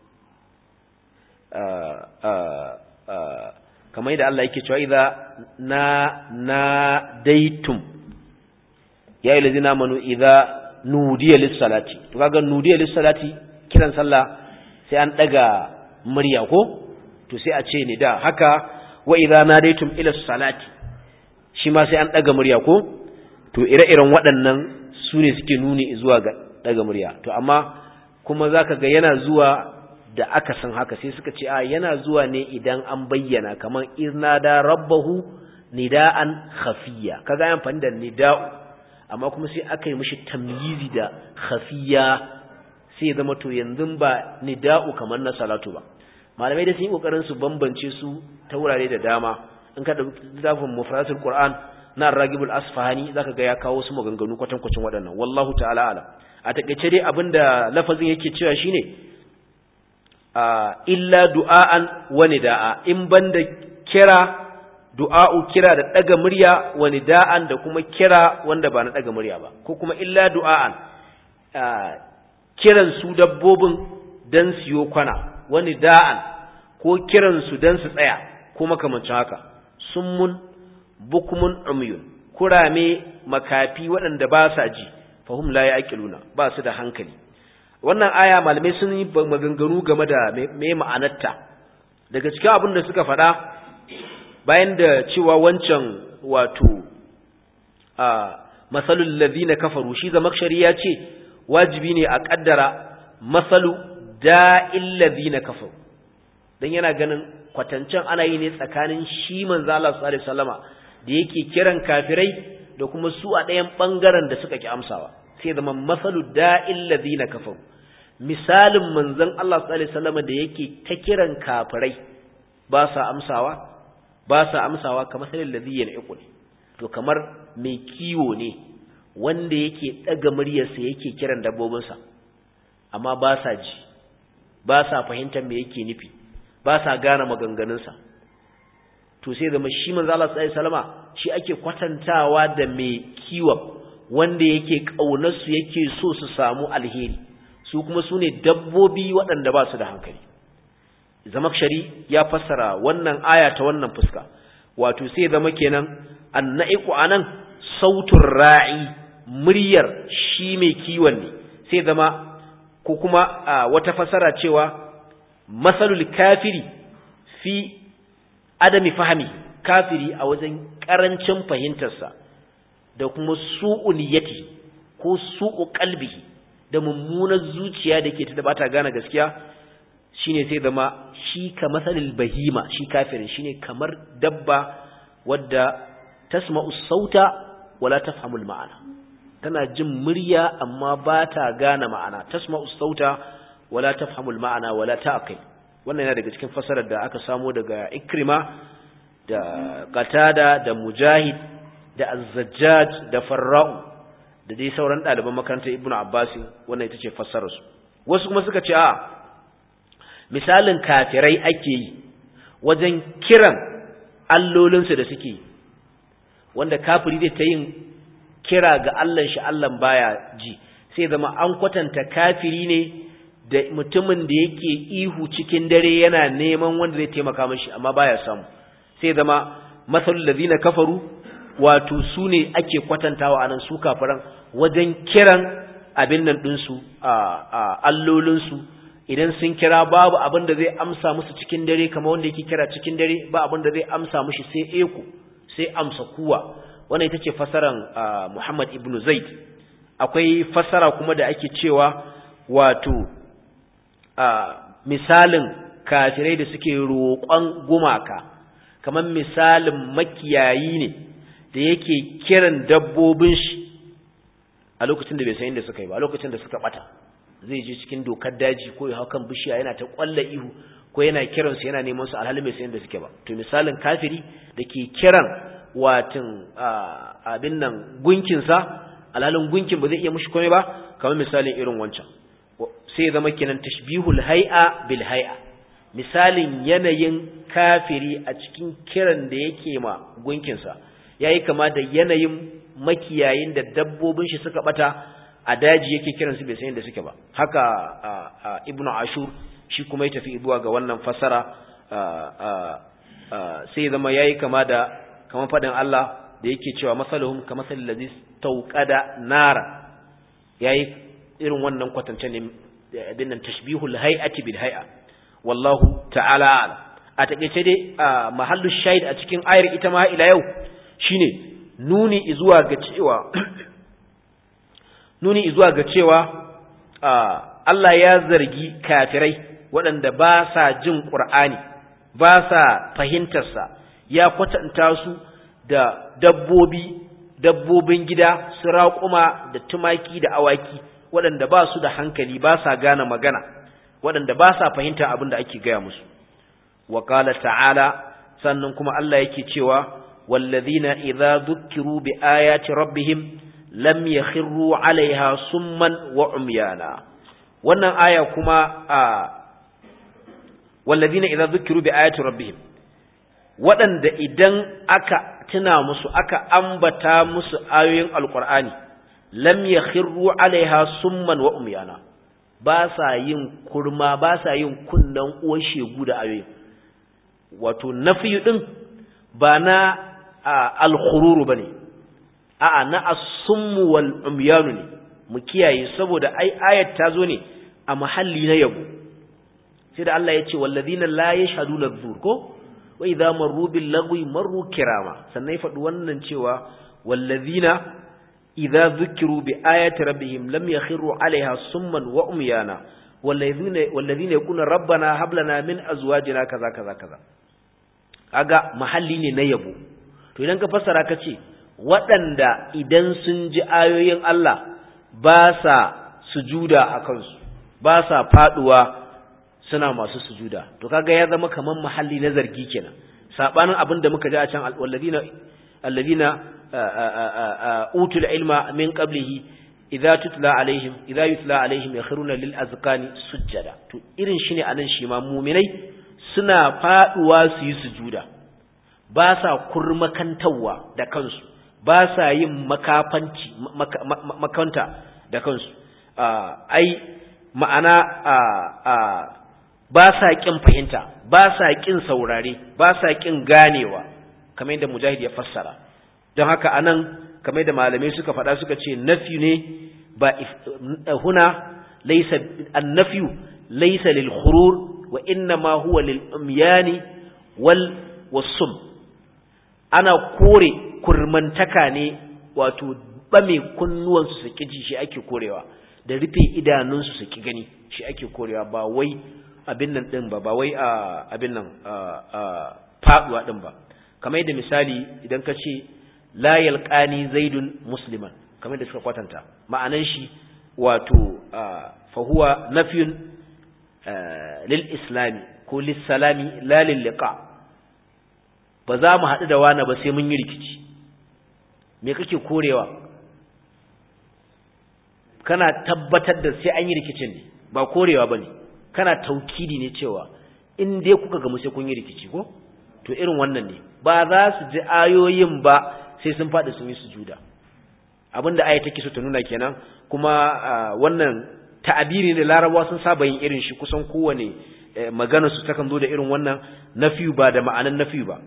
kamar yadda Allah yake cewa idza na na daitum ya ayyuhallazina amanu idza nudiya lis-salati to kaga nudiya lis-salati kiran sallah sai an daga murya ko to sai a ce ni da haka wa idza nadaitum ila salati shi ma sai an daga murya ko to ire-iren waɗannan su ne suke nuni zuwa ga daga murya to amma kuma zaka ga yana zuwa da aka san haka sai suka ce a yana zuwa ne idan an bayyana kaman irnada rabbahu nida'an khafiyya kaga yan fanda nida'u amma kuma sai aka yi mishi tamyizi da khafiya sai ya zama to yanzu ba nida'u kamar na salatu ba. Malamai da sun yi kokarin su bambance su ta wurare da dama. In ka dauki littafin Mufradatul Qur'an na Ar-Ragibul Asfahani zaka ga ya kawo su maganganu kwatankwacin waɗannan. Wallahu ta'ala alam. A takeice dai abinda lafazin yake cewa shine illa du'aan wa nida'a, in banda kira du'a'u kira da daga murya wa nida'an da kuma kira wanda ba na daga murya ba, ko kuma illa du'aan kiran su dabbobin dan siyo kwana, wa nida'an ko kiran su dan su tsaya ko makamancin haka. Summun bukmun umyun, kurame makafi waɗanda ba sa ji, fahum la yaqiluna, ba su da hankali. Wannan aya malamai sun yi maganganu game da me ma'anarta. Daga cikin abin da suka faɗa bayan da cewa wancan wato a masalul ladina kafaru, shi Zamakshari ya ce wajibi ne a kaddara masalu da'il ladina kafaru, dan yana ganin kwatancen ana yi ne tsakanin shi manzo Allah sallallahu alaihi wasallama da yake kiran kafirai da kuma su a ɗayan bangaren da suka ki amsawa, sai zama masalu da'il ladina kafaru, misalin manzon Allah sallallahu alaihi wasallama da yake ta kiran kafirai ba sa amsawa ba sa amsawa kamar salil ladhi yanqul, to kamar mai kiwo ne wanda yake daga muryarsa yake kiran dabbobinsa amma ba sa ji, ba sa fahimtar me yake nufi, ba sa gane maganganunsa. To sai zama shi manzo Allah sallallahu alaihi wasallama shi ake kwatantawa da mai kiwon wanda yake kaunar su yake so su samu alheri, su kuma sune dabbobi waɗanda ba su da hankali. Zamakshari ya fassara wannan aya ta wannan fuska, wato sai zama kenan annaiqu anan sautur ra'i, muryar shi mai kiwon ne, sai zama ko kuma wata fassara cewa masalul kafiri fi adami fahmi, kafiri a wajen karancin fahimtarsa da kuma su'u niyyati ko su'u qalbihi, da mummunar zuciya da ke ta da bata gane gaskiya, shine sai zama shi ka masalil bahima, shi kafirin shine kamar dabba wadda tasma'u sauta wala tafhamul ma'ana, tana jin murya amma ba ta gane ma'ana, tasma'u sauta wala tafhamul ma'ana wala ta'qil. Wannan yana daga cikin fasarar da aka samu daga Ikrima da Qatada da Mujahid da Az-Zajjaj da Farra'u da dai sauran ɗaliban makarantar Ibn Abbas. Wannan ita ce fasarar su. Wasu kuma suka ce a misalin kafirai ake yi wajen kiran allolinsu da suke, wanda kafiri zai ta yin kira ga Allahn shi Allahn baya ji, sai zama an kwatanta kafiri ne da mutumin da yake ihu cikin dare yana neman wanda zai taimaka mashi amma baya samu, sai zama masalul ladina kafaru, wato su ne ake kwatantawa anan su kafiran wajen kiran abin nan ɗinsu a allolinsu. Idan sun kira babu abin da zai amsa musu cikin dare, kamar wanda yake kira cikin dare ba abin da zai amsa mushi sai eko, sai amsa kuwa. Wannan ita ce fasaran Muhammad ibn Zaid. Akwai fasara kuma da ake cewa wato misalin kafirai da suke roƙon gumaka, kamar misalin makiyayi ne da yake kiran dabbobin shi a lokacin da bai san inda suka yi ba, a lokacin da suka bata. Zai je cikin dokar daji ko ya hau kan bishiya yana ta kwalla ihu ko yana kiran su yana neman su alhali bai san da suke ba. To misalin kafiri da ke kiran watin abin nan gunkin sa alhalin gunkin ba zai iya mushi komai ba, kamar misalin irin wancan. Sai zama kenan tashbihul hay'a bil hay'a, misalin yanayin kafiri a cikin kiran da yake ma gunkin sa yayi kama da yanayin makiyayin da dabbobin shi suka bata a daji yake kiran su bai san yadda suke ba. Haka Ibn Ashur shi kuma ya tafi zuwa ga wannan fasara, sai zama yayi kama da kamar fadin Allah da yake cewa masaluhum kamasalil ladzi tawqada nara, yayi irin wannan kwatance ne dinnan tashbihul hay'ati bil hay'a. Wallahu ta'ala a'lam. A takeice dai mahallu shahid a cikin ayar ita ma ila yau shine nuni zuwa ga cewa nuni zuwa ga cewa Allah ya zargi kafirai waɗanda ba sa jin Qur'ani, ba sa fahimtarsa, ya kwatanta su da dabbobi dabbobin gida su raƙuma da tumaki da awaki waɗanda ba su da hankali ba sa gane magana waɗanda ba sa fahimta abin da ake gaya musu wa qala ta'ala sannan kuma Allah yake cewa wallazina idza dhukkiru bi ayati rabbihim lam yakhiru 'alayha summan wa umyana wannan aya kuma a wallazina idza dhukkiru bi ayati rabbihim waɗanda idan aka tuna musu aka ambata musu ayoyin alqur'ani lam yakhiru 'alayha summan wa umyana ba sa yin kurma ba sa yin kunnan uwar shegu da ayoyin wato nafiyu din ba na al-khururu bane a'a na as-summu wal umyanu ne mu kiyaye saboda ai ayat ta zo ne a mahalli na yabo sai da Allah ya ce wallazina la yashhaduna adh-dhur ko wa idha marru bil lagwi marru kirama sannan ya faɗi wannan cewa wallazina idza dhukiru bi ayati rabbihim lam yakhiru 'alayha summan wa umyana wallazina wallazina yaquluna rabbana hab lana min azwajina kaza kaza kaza kaga mahalli ne na yabo to idan ka fassara ka ce waɗanda idan sun ji ayoyin Allah ba sa sujuda a kansu ba sa faduwa suna masu sujuda to kaga ya zama kaman mahalli na zargi kenan sabanin abin da muka ji a can alladina alladina utul ilma min qablihi idza tutla alaihim idza yutla alaihim yakhruna lil azqani sujada to irin shine anan shi ma mu'minai suna faduwa su yi sujuda ba sa kurmakantawa da kansu ba sa yin makafanci makanta da kansu ai ma'ana ba sa kin fahimta ba sa kin saurare ba sa kin ganewa kamar yadda mujahid ya fassara don haka anan kamar yadda malamai suka faɗa suka ce nafi ne ba huna laysa an-nafyu laysa lil khurur wa inna ma huwa lil umyani wal wasum ana kore kurmantaka ne wato bame kunnuwansu su ki ji shi ake korewa da rufe idanunsu su ki gani shi ake korewa ba wai abin nan din ba ba wai abin nan faduwa din ba kamar yadda misali idan ka ce la yalqani zaidun musliman kamar da suka kwatanta ma'anan shi wato fa huwa nafyun lil islami ko lis salami la lil liqa ba za mu haɗu da wani ba sai mun yi rikici me kake korewa kana tabbatar da sai an yi rikicin ne ba korewa bane kana taukidi ne cewa in dai kuka gamu sai kun yi rikici ko to irin wannan ne ba za su ji ayoyin ba sai sun faɗi sun yi sujuda abinda aya take so ta nuna kenan kuma wannan ta'abiri ne larabawa sun saba yin irin shi kusan kowane magana su takan zo da irin wannan nafiyu ba da ma'anan nafiyu ba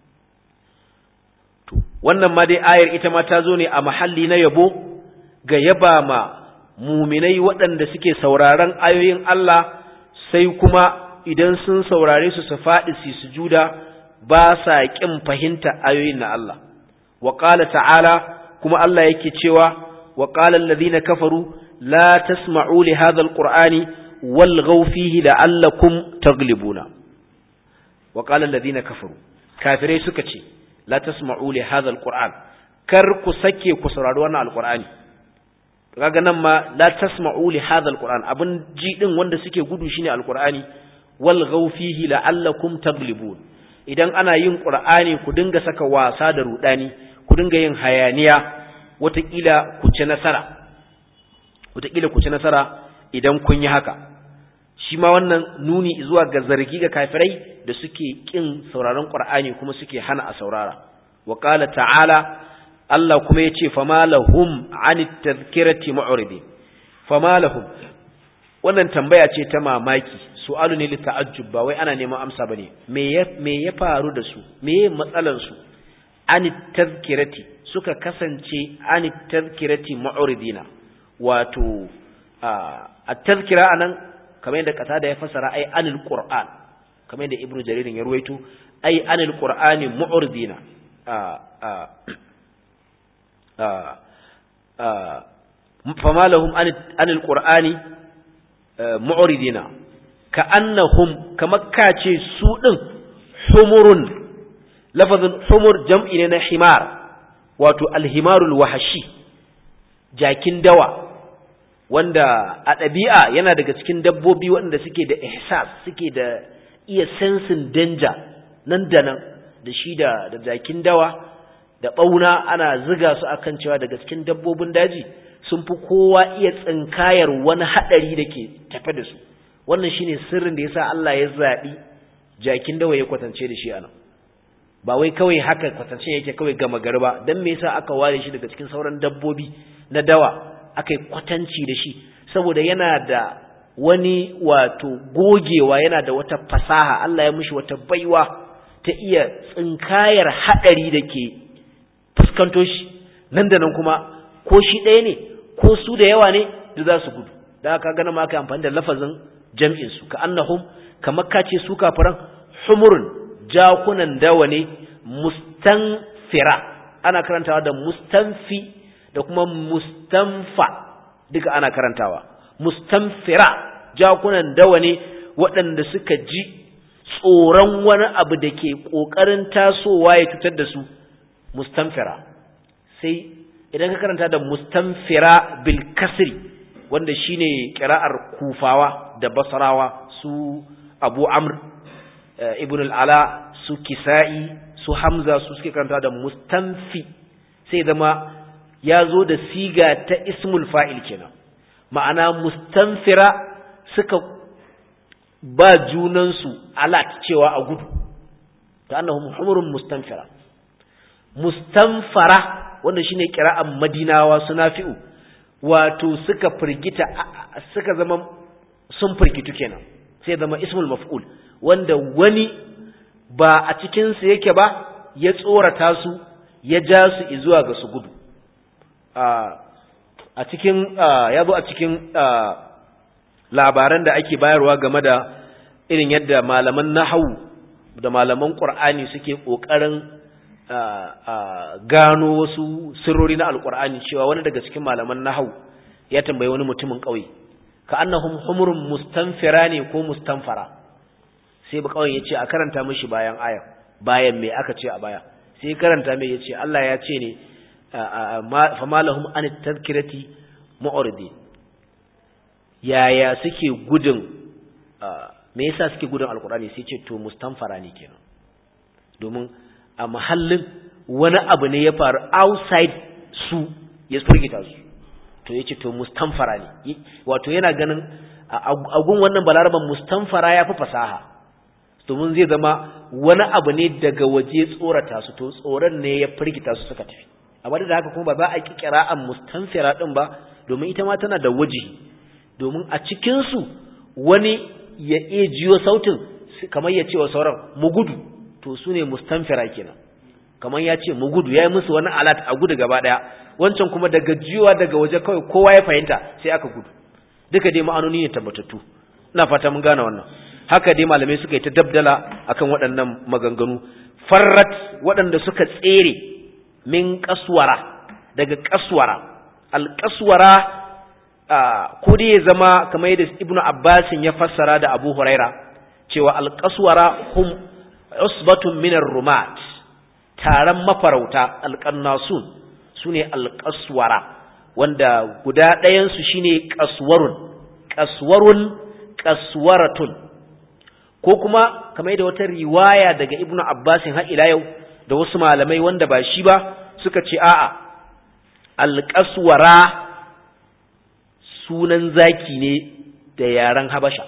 to wannan ma dai ayar ita ma ta zo ne a mahalli na yabo ga yaba ma muminai waɗanda suke sauraron ayoyin Allah sai kuma idan sun saurare su su faɗi su sujuda ba sa ƙin fahimta ayoyin na Allah wa qala ta'ala kuma Allah yake cewa wa qala alladhina kafaru la tasma'u li hadha alqur'ani walghaw fihi la'allakum taglibuna wa qala alladhina kafaru kafirai suka ce la tasma'u li hadha alqur'an kar ku sake ku saurari wannan alqur'ani kaga nan ma la tasma'u li hadha alquran abun ji din wanda suke gudu shine alqurani wal ghaw fihi la'allakum taglibun idan ana yin qur'ani ku dinga saka wasa da rudani ku dinga yin hayaniya watakila ku ci nasara watakila ku ci nasara idan kun yi haka shi ma wannan nuni zuwa ga zargi ga kafirai da suke kin sauraron qur'ani kuma suke hana a saurara wa qala ta'ala Allah kuma ya ce fama lahum anit tadhkirati mu'ridin fama lahum wannan tambaya ce ta mamaki su'alu ne li ta'ajjub ba wai ana neman amsa bane me ya me ya faru da su me matsalan su anit tadhkirati suka kasance anit tadhkirati mu'ridina wato at-tadhkira anan kamar yadda Qatada ya fasara ai anil qur'an kamar yadda Ibn Jarir ya ruwaito ai anil qur'ani mu'ridina فما لهم عن القرآن معرضين كأنهم كما كاتي سوء حمر لفظ حمر جمع لنا حمار wato alhimarul wahashi jakin dawa wanda a ɗabi'a yana daga cikin dabbobi waɗanda suke da ihsas suke da iya sensin danger nan da nan da shi da da jakin dawa da ɓauna ana ziga su akan cewa daga cikin dabbobin daji sun fi kowa iya tsinkayar wani haɗari da ke tafe da su wannan shine sirrin da yasa Allah ya zaɓi jakin dawa ya kwatance da shi anan ba wai kawai haka kwatance yake kawai gama gari ba dan me yasa aka ware shi daga cikin sauran dabbobi na dawa akai kwatanci da shi saboda yana da wani wato gogewa yana da wata fasaha Allah ya mishi wata baiwa ta iya tsinkayar hadari dake fuskanto shi nan da nan kuma ko shi ɗaya ne ko su da yawa ne da za su gudu da aka gana ma aka amfani da lafazin jam'in su ka annahum kamar kace su kafiran humurun jakunan dawa ne mustanfira ana karantawa da mustanfi da kuma mustanfa duka ana karantawa mustanfira jakunan dawa ne waɗanda suka ji tsoron wani abu da ke ƙoƙarin tasowa ya cutar da su mustanfira sai idan ka karanta da mustanfira bil kasri wanda shine qira'ar kufawa da basrawa su abu amr ibn al-ala su kisa'i su hamza su suke karanta da mustanfi sai zama ya zo da siga ta ismul fa'il kenan ma'ana mustanfira suka ba junansu alat cewa a gudu ta annahum humurun mustanfira mustanfara wanda shine qira'an madinawa sunafi'u wato suka firgita suka zama sun firgitu kenan sai zama ismul maf'ul wanda wani ba a cikin su yake ba ya tsorata su ya ja su zuwa ga su gudu a cikin ya zo a cikin labaran da ake bayarwa game da irin yadda malaman nahwu da malaman qur'ani suke kokarin gano wasu sirrori na alqur'ani cewa wani daga cikin malaman nahwu ya tambayi wani mutumin kauye ka annahum humurun mustanfira ne ko mustanfara sai ba kawai yace a karanta mishi bayan aya bayan me aka ce a baya sai karanta mai yace Allah ya ce ne fa malahum an tadhkirati mu'ridin yaya suke gudun me yasa suke gudun alqur'ani sai ce to mustanfara ne kenan domin a mahallin wani abu ne ya faru outside su ya furgita su to yace to mustanfara ne wato yana ganin agun wannan balaraban mustanfara yafi fasaha domin zai zama wani abu ne daga waje tsorata su to tsoron ne ya firgita su suka tafi amma da haka kuma ba za a ki qira'an mustanfira din ba domin ita ma tana da waje domin a cikin su wani ya iya jiyo sautin kamar ya ce wa sauran mu gudu to su ne mustanfira kenan kamar ya ce mu gudu yayi musu wani alat a gudu gaba daya wancan kuma daga jiyowa daga waje kawai kowa ya fahimta sai aka gudu duka dai ma'anoni ne tabbatattu ina fata mun gane wannan haka dai malamai suka yi ta dabdala akan waɗannan maganganu farrat waɗanda suka tsere min kaswara daga kaswara alkaswara ko dai ya zama kamar yadda ibnu abbasin ya fassara da abu huraira cewa alkaswara hum usbatun min ar-rumat taron mafarauta alqannasun sune alqaswara wanda guda ɗayan su shine qaswarun qaswarun qaswaratun ko kuma kamar yadda wata riwaya daga ibnu abbasin har ila yau da wasu malamai wanda ba shi ba suka ce a'a alqaswara sunan zaki ne da yaran habasha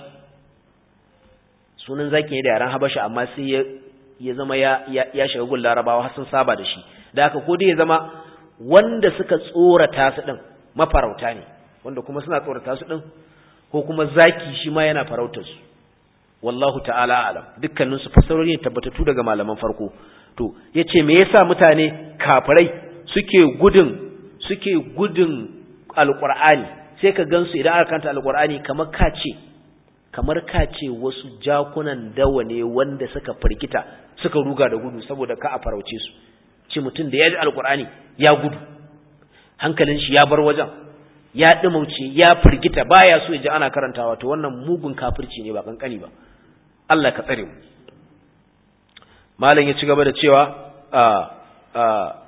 sunan zaki ne da yaran habasha amma sai ya ya zama ya ya shiga gun larabawa har sun saba da shi da haka ko dai ya zama wanda suka tsorata su din mafarauta ne wanda kuma suna tsorata su din ko kuma zaki shi ma yana farautar su wallahu ta'ala alam dukkanin su fasarori ne tabbatattu daga malaman farko to yace me yasa mutane kafirai suke gudun suke gudun alqur'ani sai ka gansu idan aka kanta alqur'ani kamar kace kamar kace wasu jakunan dawa ne wanda suka firgita suka ruga da gudu saboda ka a farauce su ce mutum da ya ji alqur'ani ya gudu hankalin shi ya bar wajen ya dumauce ya firgita baya so ya ji ana karantawa to wannan mugun kafirci ne ba kankani ba Allah ka tsare mu malam ya ci gaba da cewa a a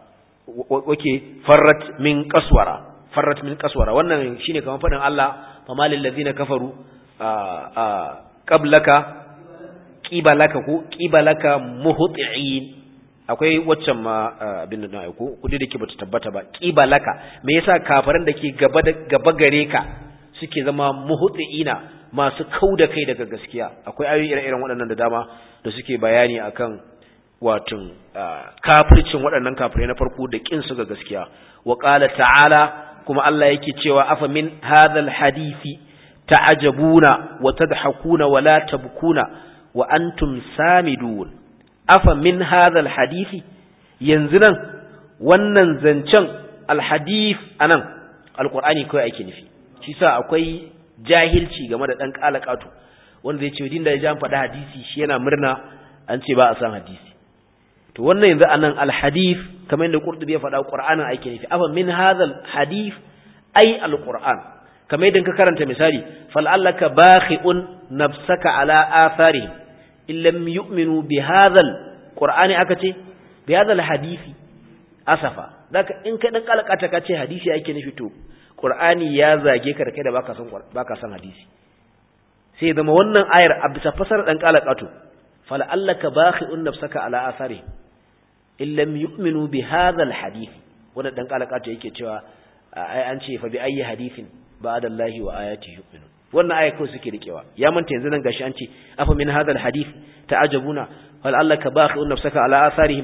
wake farrat min qaswara farrat min qaswara wannan shine kamar fadin Allah famalil ladina kafaru qablaka qibalaka ko qibalaka muhti'in akwai waccan ma abin da na aiko kudi dake bata tabbata ba qibalaka me yasa kafiran dake gaba da gaba gare ka suke zama muhti'ina masu kauda kai daga gaskiya akwai ayoyi ire-iren waɗannan da dama da suke bayani akan watun kafircin waɗannan kafirai na farko da kin su ga gaskiya wa qala ta'ala kuma Allah yake cewa afa min hadhal hadisi ta'ajabuna wa tadhakuna wa la tabkuna wa antum samidun afa min hadhal hadisi yanzu nan wannan zancen alhadith anan alqur'ani kai ake nufi shi sa akwai jahilci game da dan kalakatu wanda zai ce din da ya ji an faɗa hadisi shi yana murna an ce ba a san hadisi to wannan yanzu anan alhadith kamar yadda Qurtubi ya faɗa Qur'anin ake nufi afa min hadhal hadith ay alquran kamar yadda ka karanta misali fal'allaka bakhi'un nafsaka ala atharihim illam yu'minu bi hadhal qur'ani aka ce bi hadhal hadisi asafa zaka in ka dan kalakata ka ce hadisi ake nufi to qur'ani ya zage ka da kai da baka san baka san hadisi sai zama wannan ayar abisa fasara dan kalakato fal'allaka bakhi'un nafsaka ala atharihim illam yu'minu bi hadhal hadith wannan dan kalakato yake cewa ai an ce fa bi ayyi hadithin ba'da Allahi wa ayati yu'minu wannan aya kawai suke rikewa ya manta yanzu nan gashi an ce afa min hadha alhadith ta'ajabuna wal allaka bakhi'un nafsaka ala atharihim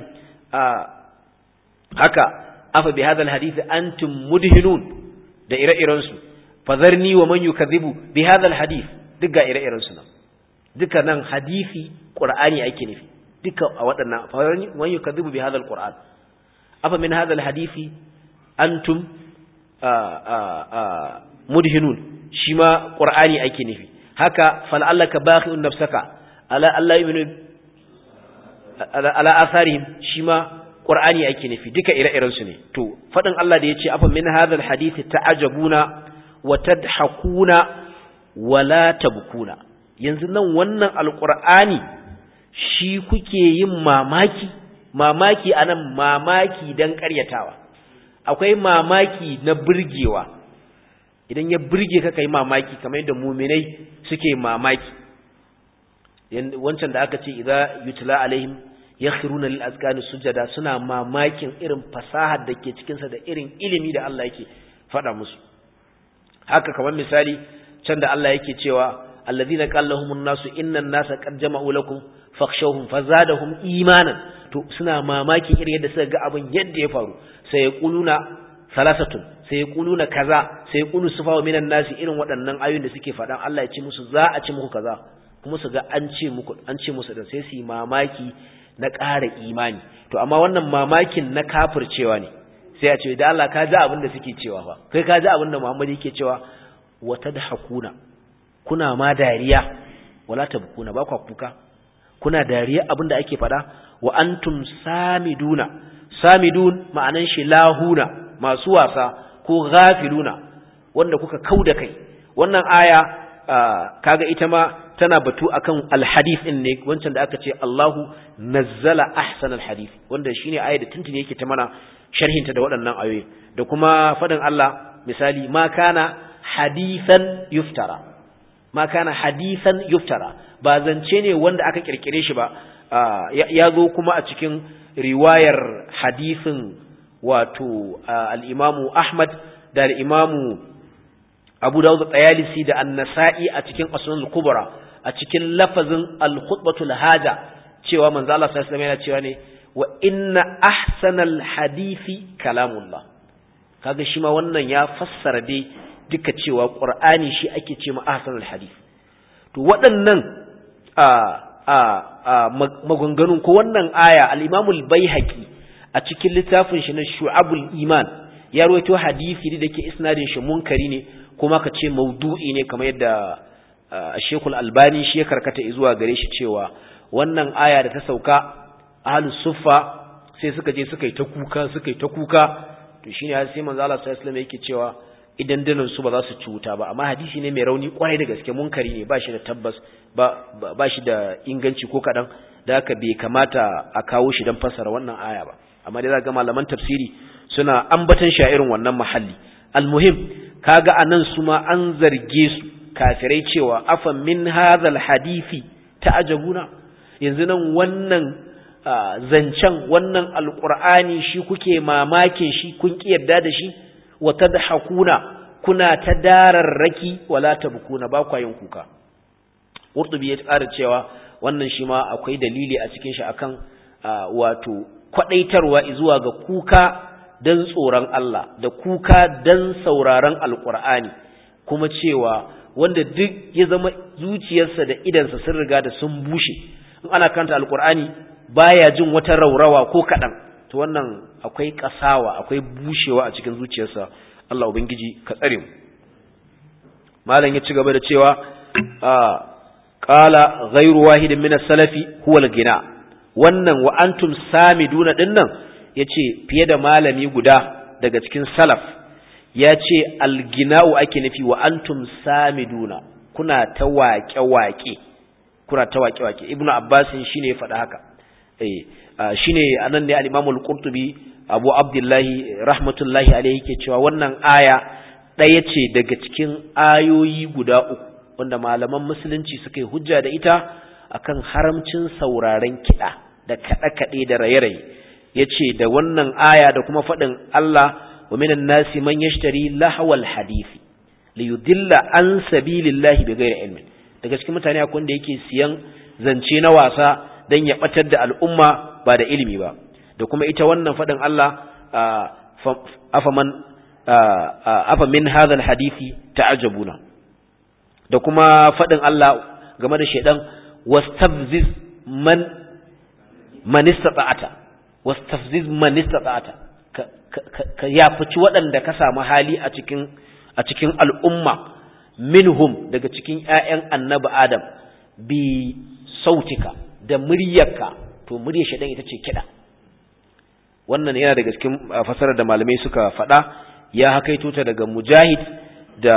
haka afa bi hadha alhadith antum mudhinun da ire-iren su fadharni wa man yukadhibu bi hadha alhadith duka ire-iren su nan duka nan hadisi qur'ani ake nufi duka a waɗannan fadharni wa man yukadhibu bi hadha alquran afa min hadha alhadith antum mudhinun shi ma qur'ani ake nufi haka fal'allaka bakhi'un nafsaka ala alla yu'minu ala atharihim shi ma qur'ani ake nufi duka ire-iren su ne to fadin Allah da yace afa min hadha alhadith ta'ajabuna wa tadhakuna wa la tabkuna yanzu nan wannan alqur'ani shi kuke yin mamaki mamaki anan mamaki dan ƙaryatawa akwai mamaki na burgewa idan ya burge ka kai mamaki kamar yadda mu'minai suke mamaki wancan da aka ce idza yutla alaihim yakhruna lil azqani sujada suna mamakin irin fasahar da ke cikin sa da irin ilimi da Allah yake faɗa musu haka kamar misali can da Allah yake cewa alladhina qala lahumun nasu innan nasa qad jama'u lakum fakhshawhum fazadahum imanan to suna mamakin irin yadda suka ga abin yadda ya faru sai yaquluna salasatun sai yaquluna kaza sai yaqulu sufawa minan nasi irin waɗannan ayoyin da suke faɗan Allah ya ce musu za a ci muku kaza kuma su ga an ce muku an ce musu da sai su yi mamaki na ƙara imani to amma wannan mamakin na kafircewa ne sai a ce da Allah ka ji abin da suke cewa fa kai ka ji abin da Muhammad yake cewa wa tadhakuna kuna ma dariya wala tabkuna ba ku kuka kuna dariya abin da ake faɗa wa antum samiduna samidun ma'anan shi lahuna masu wasa ko ghafiluna wanda kuka kauda kai wannan aya kaga ita ma tana batu akan alhadith din ne wancan da aka ce Allahu nazzala ahsanal hadith wanda shine aya da tuntuni yake ta mana sharhinta da waɗannan ayoyi da kuma fadin Allah misali ma kana hadithan yuftara ma kana hadithan yuftara ba zance ne wanda aka kirkire shi ba ya zo kuma a cikin riwayar hadithin wato al-Imamu Ahmad da al-Imamu Abu Dawud Tayalisi da An-Nasa'i a cikin As-Sunan al-Kubra a cikin lafazin al-khutbatul haja cewa manzo Allah sallallahu alaihi wasallam yana cewa ne wa inna ahsanal hadisi kalamullah kaga shi ma wannan ya fassara dai duka cewa Qur'ani shi ake ce ma ahsanul hadith to waɗannan a a a maganganun ko wannan aya al-Imam al-Baihaqi a cikin littafin shi na Shu'abul Iman ya rawaito hadisi da ke isnadin shi munkari ne kuma ka ce maudu'i ne kamar yadda Sheikhul Albani shi ya karkata zuwa gare shi cewa wannan aya da ta sauka ahlus suffa sai suka je suka yi ta kuka suka yi ta kuka to shine sai manzo Allah sallallahu alaihi wasallam yake cewa idan dinan su ba za su cuta ba amma hadisi ne mai rauni kwarai da gaske munkari ne ba shi da tabbas ba ba shi da inganci ko kadan da haka bai kamata a kawo shi dan fassara wannan aya ba amma dai zaka ga malaman tafsiri suna ambatan shi a irin wannan mahalli almuhim kaga anan su ma an zarge su kafirai cewa afa min hadhal hadisi ta'ajabuna yanzu nan wannan zancen wannan alqur'ani shi kuke mamakin shi kun ki yarda da shi wa tadhakuna kuna ta dararraki wala tabkuna ba kwa yin kuka Qurtubi ya tsara cewa wannan shi ma akwai dalili a cikin shi akan wato kwadaitarwa zuwa ga kuka dan tsoron Allah da kuka dan sauraron alqur'ani kuma cewa wanda duk ya zama zuciyarsa da idansa sun riga da sun bushe in ana kanta alqur'ani baya jin wata raurawa ko kadan to wannan akwai kasawa akwai bushewa a cikin zuciyarsa Allah ubangiji ka tsare mu malam ya ci gaba da cewa qala ghayru wahidin min as-salafi huwa al-ghina wannan wa antum samiduna dinnan yace fiye da malami guda daga cikin salaf yace al-ghina'u ake nufi wa antum samiduna kuna ta waƙe waƙe kuna ta waƙe waƙe ibnu abbas shine ya faɗa haka eh shine anan ne al-imam al-qurtubi abu abdullahi rahmatullahi alayhi yake cewa wannan aya ɗaya ce daga cikin ayoyi guda uku wanda malaman musulunci suka yi hujja da ita akan haramcin sauraren kiɗa da kaɗe-kaɗe da raye-raye yace da wannan aya da kuma faɗin Allah wa minan nasi man yashtari lahwal hadisi li yudilla an sabilillahi bighairi ilmin daga cikin mutane akwai wanda yake siyan zance na wasa dan ya batar da al'umma ba da ilimi ba da kuma ita wannan faɗin Allah afa man afa min hadha alhadisi ta'ajabuna da kuma faɗin Allah game da shedan wastafziz man man istata'ata wastafziz man istata'ata ka yafici waɗanda ka samu hali a cikin a cikin al'umma minhum daga cikin ƴaƴan annabi Adam bi sautika da muryarka to muryar shedan ita ce kida wannan yana daga cikin fasarar da malamai suka faɗa ya hakaito ta daga mujahid da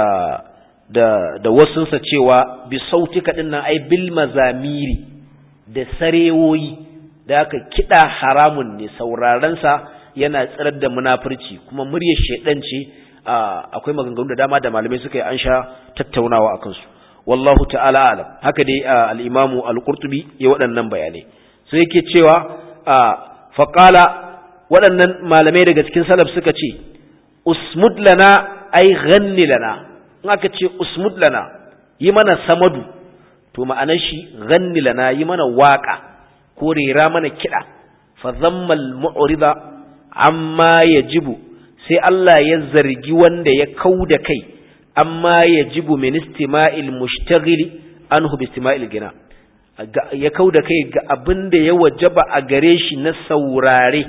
da da wasunsa cewa bi sautika dinnan ai bil mazamiri da sarewoyi da aka kida haramun ne sauraron sa yana tsirar da munafurci kuma muryar shedan ce akwai maganganu da dama da malamai suka yi an sha tattaunawa akan su wallahu ta'ala alam haka dai al-imamu al-qurtubi ya waɗannan bayanai sai yake cewa faqala waɗannan malamai daga cikin salaf suka ce usmud lana ay ghanni lana in aka ce usmud lana yi mana samadu to ma'anar shi ghanni lana yi mana waka ko rera mana kida fa zammal mu'rida amma yajibu sai Allah ya zargi wanda ya kauda kai amma yajibu min istima'il mushtaghili anhu bi istima'il gina ya kauda kai ga abin da ya wajaba a gare shi na saurare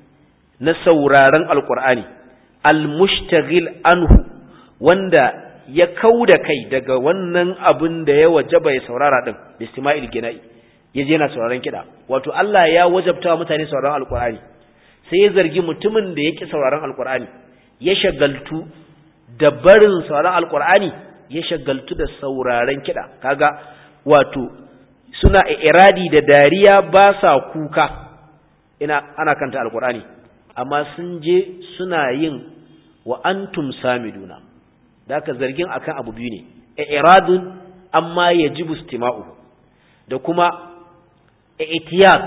na sauraron alqur'ani almushtaghil anhu wanda ya kauda kai daga wannan abin da ya wajaba ya saurara din bi istima'il gina yaje yana sauraron kida wato Allah ya wajabta mutane sauraron alqur'ani sai ya zargi mutumin da yake sauraron alqur'ani ya shagaltu da barin sauraron alqur'ani ya shagaltu da sauraron kida kaga wato suna iradi da dariya ba sa kuka ina ana kanta alqur'ani amma sun je suna yin wa antum samiduna da aka zargin akan abu biyu ne iradun amma yajibu istima'u da kuma i'tiyad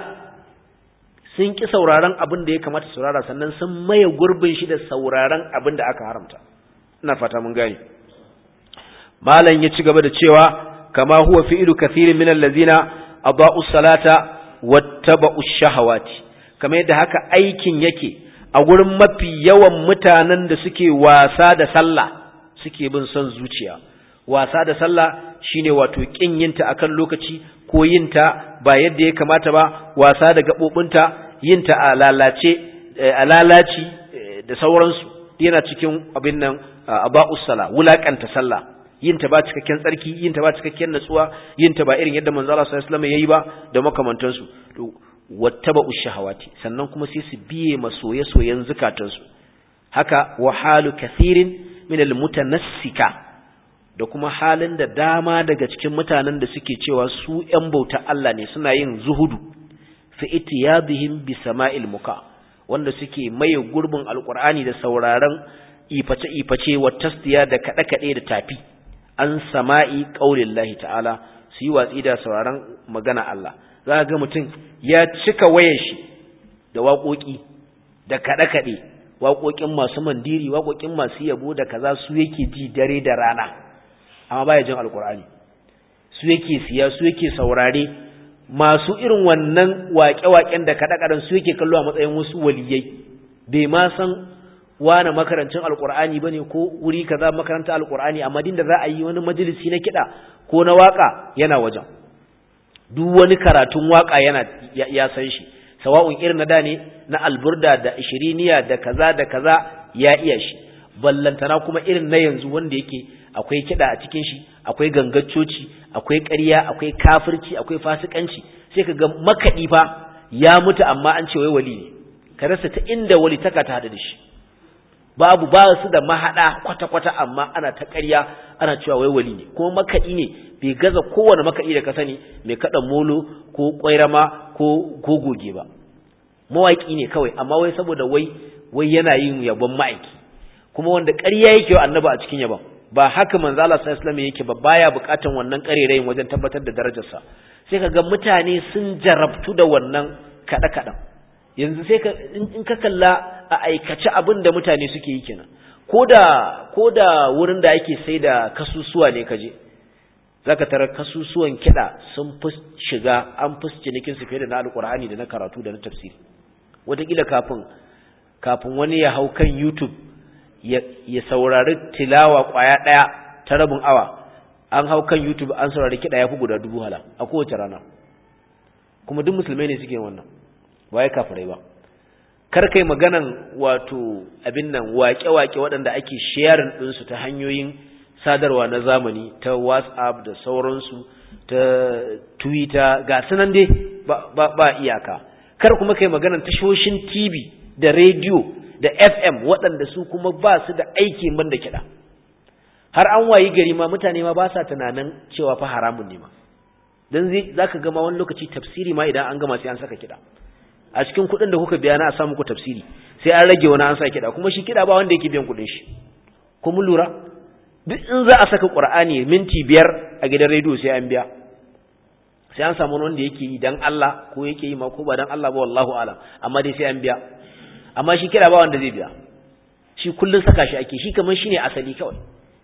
sun ki sauraron abin da ya kamata saurara sannan sun maye gurbin shi da sauraron abin da aka haramta ina fata mun gane malam ya ci gaba da cewa kama huwa fi'lu kathirin min allazina adaa'u salata wattaba'u shahawati kamar yadda haka aikin yake a gurin mafi yawan mutanen da suke wasa da sallah suke bin son zuciya wasa da sallah shine wato kin yinta akan lokaci ko yinta ba yadda ya kamata ba wasa da gabobinta yinta a lalace a lalaci da sauransu yana cikin abin nan aba'us sala wulakanta sallah yinta ba cikakken tsarki yinta ba cikakken natsuwa yinta ba irin yadda manzo Allah sallallahu alaihi wasallam yayi ba da makamantansu to wattaba'u shahawati sannan kuma sai su biye masoye-soyen zukatansu haka wa halu kathirin min almutanassika da kuma halin da dama daga cikin mutanen da suke cewa su ƴan bauta Allah ne suna yin zuhudu fi itiyadihim bi sama'il muka wanda suke maye gurbin alqur'ani da sauraron iface iface wa tasdiya da kada kade da tafi an sama'i qaulillahi ta'ala su yi watsi da sauraron magana Allah za ga mutum ya cika wayar shi da waƙoƙi da kada kade waƙoƙin masu mandiri waƙoƙin masu yabo da kaza su yake ji dare da rana amma baya jin alqur'ani su yake siya su yake saurare masu irin wannan waƙe-waƙen da kaɗa-kaɗan su yake kallo a matsayin wasu waliyai bai ma san wani makarancin alƙur'ani ba ne ko wuri kaza makaranta alƙur'ani amma din da za a yi wani majalisi na kiɗa ko na waƙa yana wajen duk wani karatun waƙa yana ya san shi sawa'un irin na da ne na alburda da ishiriniya da kaza da kaza ya iya shi ballantana kuma irin na yanzu wanda yake akwai kiɗa a cikin shi akwai gangaccoci akwai ƙarya akwai kafirci akwai fasikanci sai ka ga makaɗi fa ya mutu amma an ce wai wali ne ka rasa ta inda wali taka ta haɗu da shi babu ba su da mahaɗa kwata-kwata amma ana ta ƙarya ana cewa wai wali ne kuma makaɗi ne bai gaza kowane makaɗi da ka sani mai kaɗa molo ko ƙwairama ko ko goge ba mawaƙi ne kawai amma wai saboda wai wai yana yin yabon ma'aiki kuma wanda ƙarya yake wa annaba a cikin yabon ba haka manzo Allah sallallahu alaihi wasallam yake ba baya bukatan wannan karerayin wajen tabbatar da darajarsa sai kaga mutane sun jarabtu da wannan kada kada yanzu sai ka in ka kalla a aikace abin da mutane suke yi kenan koda koda wurin da yake sai da kasusuwa ne kaje zaka tarar kasusuwan kida sun fi shiga an fi cinikin su fiye da na alqur'ani da na karatu da na tafsiri wataƙila kafin kafin wani ya hau kan YouTube ya saurari tilawa kwaya daya ta rabin awa an hau kan YouTube an saurari kida yafi guda dubu hala a kowace rana kuma duk musulmai ne suke wannan waye kafirai ba kar kai maganan wato abin nan waƙe-waƙe waɗanda ake sharing din su ta hanyoyin sadarwa na zamani ta WhatsApp da sauransu ta Twitter ga sunan dai ba, ba, ba iyaka kar kuma kai maganan tashoshin T V da radio da F M waɗanda su kuma ba su da aiki ban da kiɗa har an wayi gari ma mutane ma ba sa tunanin cewa fa haramun ne ma dan zai zaka ga ma wani lokaci tafsiri ma idan an gama sai an saka kiɗa a cikin kuɗin da kuka biya na a samu ku tafsiri sai an rage wani an sa kiɗa kuma shi kiɗa ba wanda yake biyan kuɗin shi ko mun lura duk in za a saka Qur'ani minti biyar a gidan rediyo sai an biya sai an samu wanda yake yi dan Allah ko yake yi ma ko ba dan Allah ba wallahu alam amma dai sai an biya amma shi kira ba wanda zai biya shi kullun saka shi ake shi kaman shine asali kawai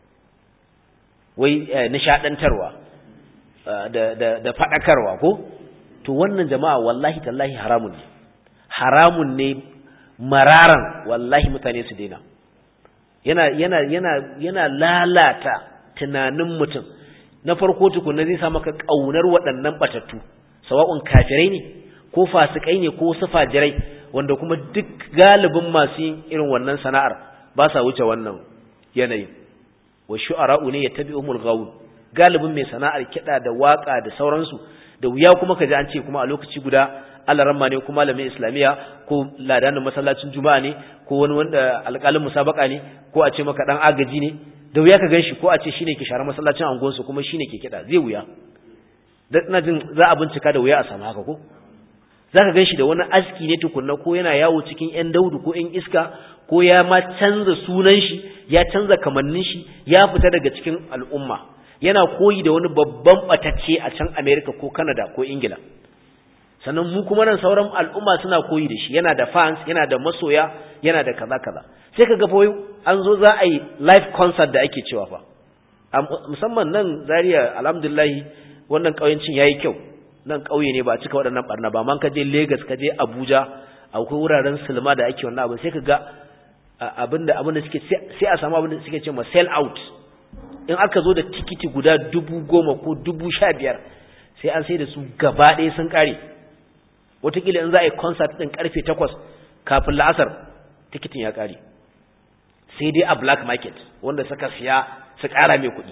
wai nishadantarwa da da da fadakarwa ko to wannan jama'a wallahi tallahi haramun ne haramun ne mararan wallahi mutane su daina yana yana yana yana lalata tunanin mutum na farko tukunna zai sa maka kaunar waɗannan batattu sawa'un kafirai ne ko fasikai ne ko su fajirai wanda kuma duk galibin masu yin irin wannan sana'ar ba sa wuce wannan yanayin wa shu'ara'u ne yattabi'umul ghawun galibin mai sana'ar kida da waka da sauransu da wuya kuma kaji an ce kuma a lokaci guda alaramma ne ko malamin islamiya ko ladanin masallacin juma'a ne ko wani wanda alƙalin musabaka ne ko a ce maka dan agaji ne da wuya ka ganshi ko a ce shine ke share masallacin angonsu kuma shine ke kida zai wuya dan ina jin za a bincika da wuya a samu haka ko zaka ganshi da wani aski ne tukunna ko yana yawo cikin ƴan daudu ko ƴan iska ko ya ma canza sunan shi ya canza kamannin shi ya fita daga cikin al'umma yana koyi da wani babban batacce a can America ko Canada ko Ingila sannan mu kuma nan sauran al'umma suna koyi da shi yana da fans yana da masoya yana da kaza kaza sai kaga fa an zo za a yi live concert da ake cewa fa musamman nan Zaria alhamdulillah wannan kauyencin yayi kyau nan kauye ne ba cika waɗannan barna ba man ka je Lagos ka je Abuja akwai wuraren silma da ake wannan abin sai kaga abinda abinda suke sai a samu abinda suke cewa sell out in aka zo da tikiti guda dubu goma ko dubu sha biyar sai an sai da su gaba ɗaya sun ƙare wataƙila in za a yi concert ɗin ƙarfe takwas kafin la'asar tikitin ya ƙare sai dai a black market wanda suka siya su ƙara mai kuɗi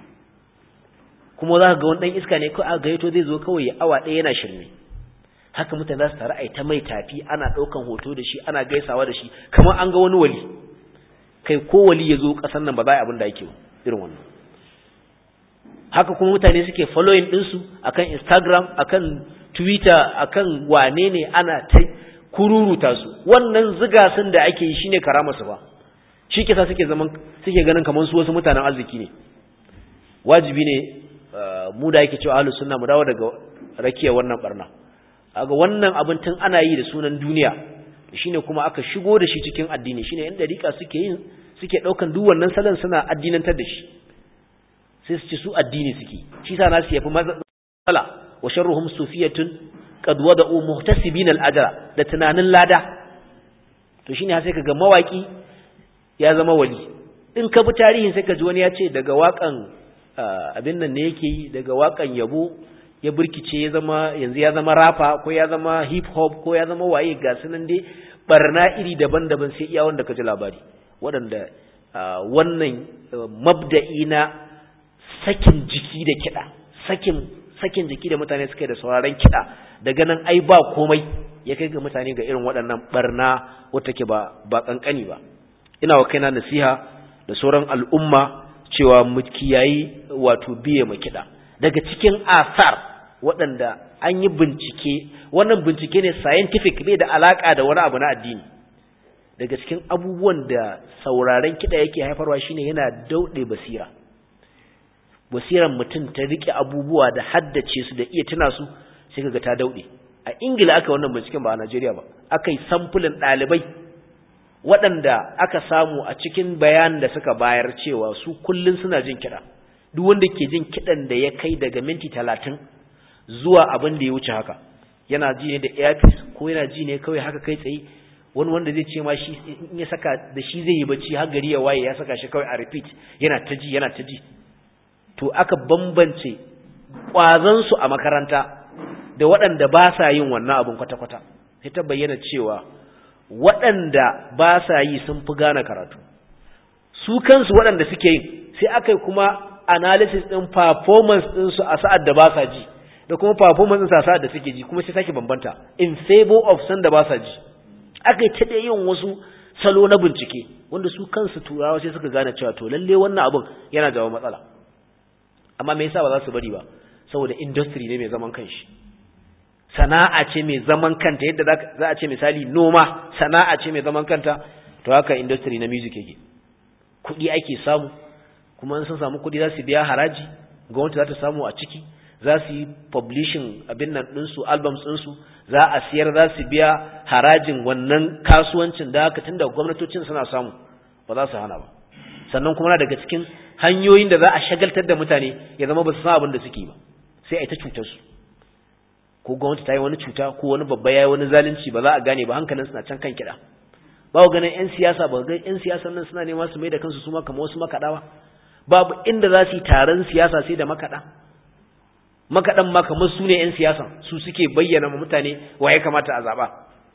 kuma za ka ga wani ɗan iska ne ko a gayyato zai zo kawai ya awa ɗaya yana shirme haka mutane za su taru a ta mai tafi ana ɗaukan hoto da shi ana gaisawa da shi kamar an ga wani wali kai ko wali ya zo ƙasar nan ba za a yi abin da ake irin wannan haka kuma mutane suke following ɗinsu akan Instagram akan Twitter akan wane ne ana ta kururuta su wannan ziga sun da ake yi shine karama su ba shi kisa suke zaman suke ganin kaman su wasu mutanen arziki ne wajibi ne mu da yake cewa ahlus sunna mu dawo daga rakiya wannan barna kaga wannan abin tun ana yi da sunan duniya shine kuma aka shigo da shi cikin addini shine yan dariƙa suke yin suke daukan duk wannan salon suna addinantar da shi sai su ci su addini suke shi sa nasu yafi matsala wa sharruhum sufiyatun qad wada'u muhtasibin al-ajra da tunanin lada to shine sai kaga mawaki ya zama wali in ka bi tarihin sai ka ji wani ya ce daga waƙan abin nan ne yake yi daga waƙan yabo ya burkice ya zama yanzu ya zama rafa ko ya zama hip hop ko ya zama waye ga sunan dai barna iri daban-daban sai iya wanda ka ji labari waɗanda wannan mabda'i na sakin jiki da kiɗa sakin sakin jiki da mutane suka da sauraron kiɗa daga nan ai ba komai ya kai ga mutane ga irin waɗannan barna wata ke ba ba kankani ba ina wa kaina nasiha da sauran al'umma cewa mu kiyayi wato biye mu kiɗa daga cikin asar waɗanda an yi bincike wannan bincike ne scientific bai da alaka da wani abu na addini daga cikin abubuwan da sauraron kiɗa yake haifarwa shine yana dauɗe basira basiran mutum ta rike abubuwa da haddace su da iya tuna su sai kaga ta dauɗe a Ingila aka wannan binciken ba a Najeriya ba aka yi samfulin ɗalibai waɗanda aka samu a cikin bayanin da suka bayar cewa su kullun suna jin kiɗa duk wanda ke jin kiɗan da ya kai daga minti talatin zuwa abin da ya wuce haka yana ji ne da earpiece ko yana ji ne kawai haka kai tsaye wani wanda zai ce ma shi in ya saka da shi zai yi bacci har gari ya waye ya saka shi kawai a repeat yana ta ji yana ta ji to aka bambance ƙwazansu a makaranta da waɗanda ba sa yin wannan abin kwata-kwata sai ta bayyana cewa waɗanda ba sa yi sun fi gane karatu su kansu waɗanda suke yin sai aka yi kuma analysis ɗin performance ɗinsu a sa'ad da ba sa ji da kuma performance ɗinsu a sa'ad da suke ji kuma sai sake bambanta in favor of san da ba sa ji aka yi ta da yin wasu salo na bincike wanda su kansu turawa sai suka gane cewa to lalle wannan abin yana jawo matsala amma me yasa ba za su bari ba saboda industry ne mai zaman kanshi sana'a ce mai zaman kanta yadda za a ce misali noma sana'a ce mai zaman kanta to haka industry na music yake kuɗi ake samu kuma in sun samu kuɗi za su biya haraji gwamnati za ta samu a ciki za su yi publishing abin nan ɗinsu albums ɗinsu za a siyar za su biya harajin wannan kasuwancin da haka tunda gwamnatocin suna samu ba za su hana ba sannan kuma na daga cikin hanyoyin da za a shagaltar da mutane ya zama ba su san abin da suke ba sai a yi ta cutar su ko gwamnati ta yi wani cuta ko wani babba ya yi wani zalunci ba za a gane ba hankalin suna can kan kiɗa ba ku ganin 'yan siyasa ba ga 'yan siyasan nan suna nema su mai da kansu su ma kamar wasu makaɗa ba babu inda za su yi taron siyasa sai da makaɗa makaɗan ma kamar su ne 'yan siyasan su suke bayyana ma mutane wa ya kamata a zaɓa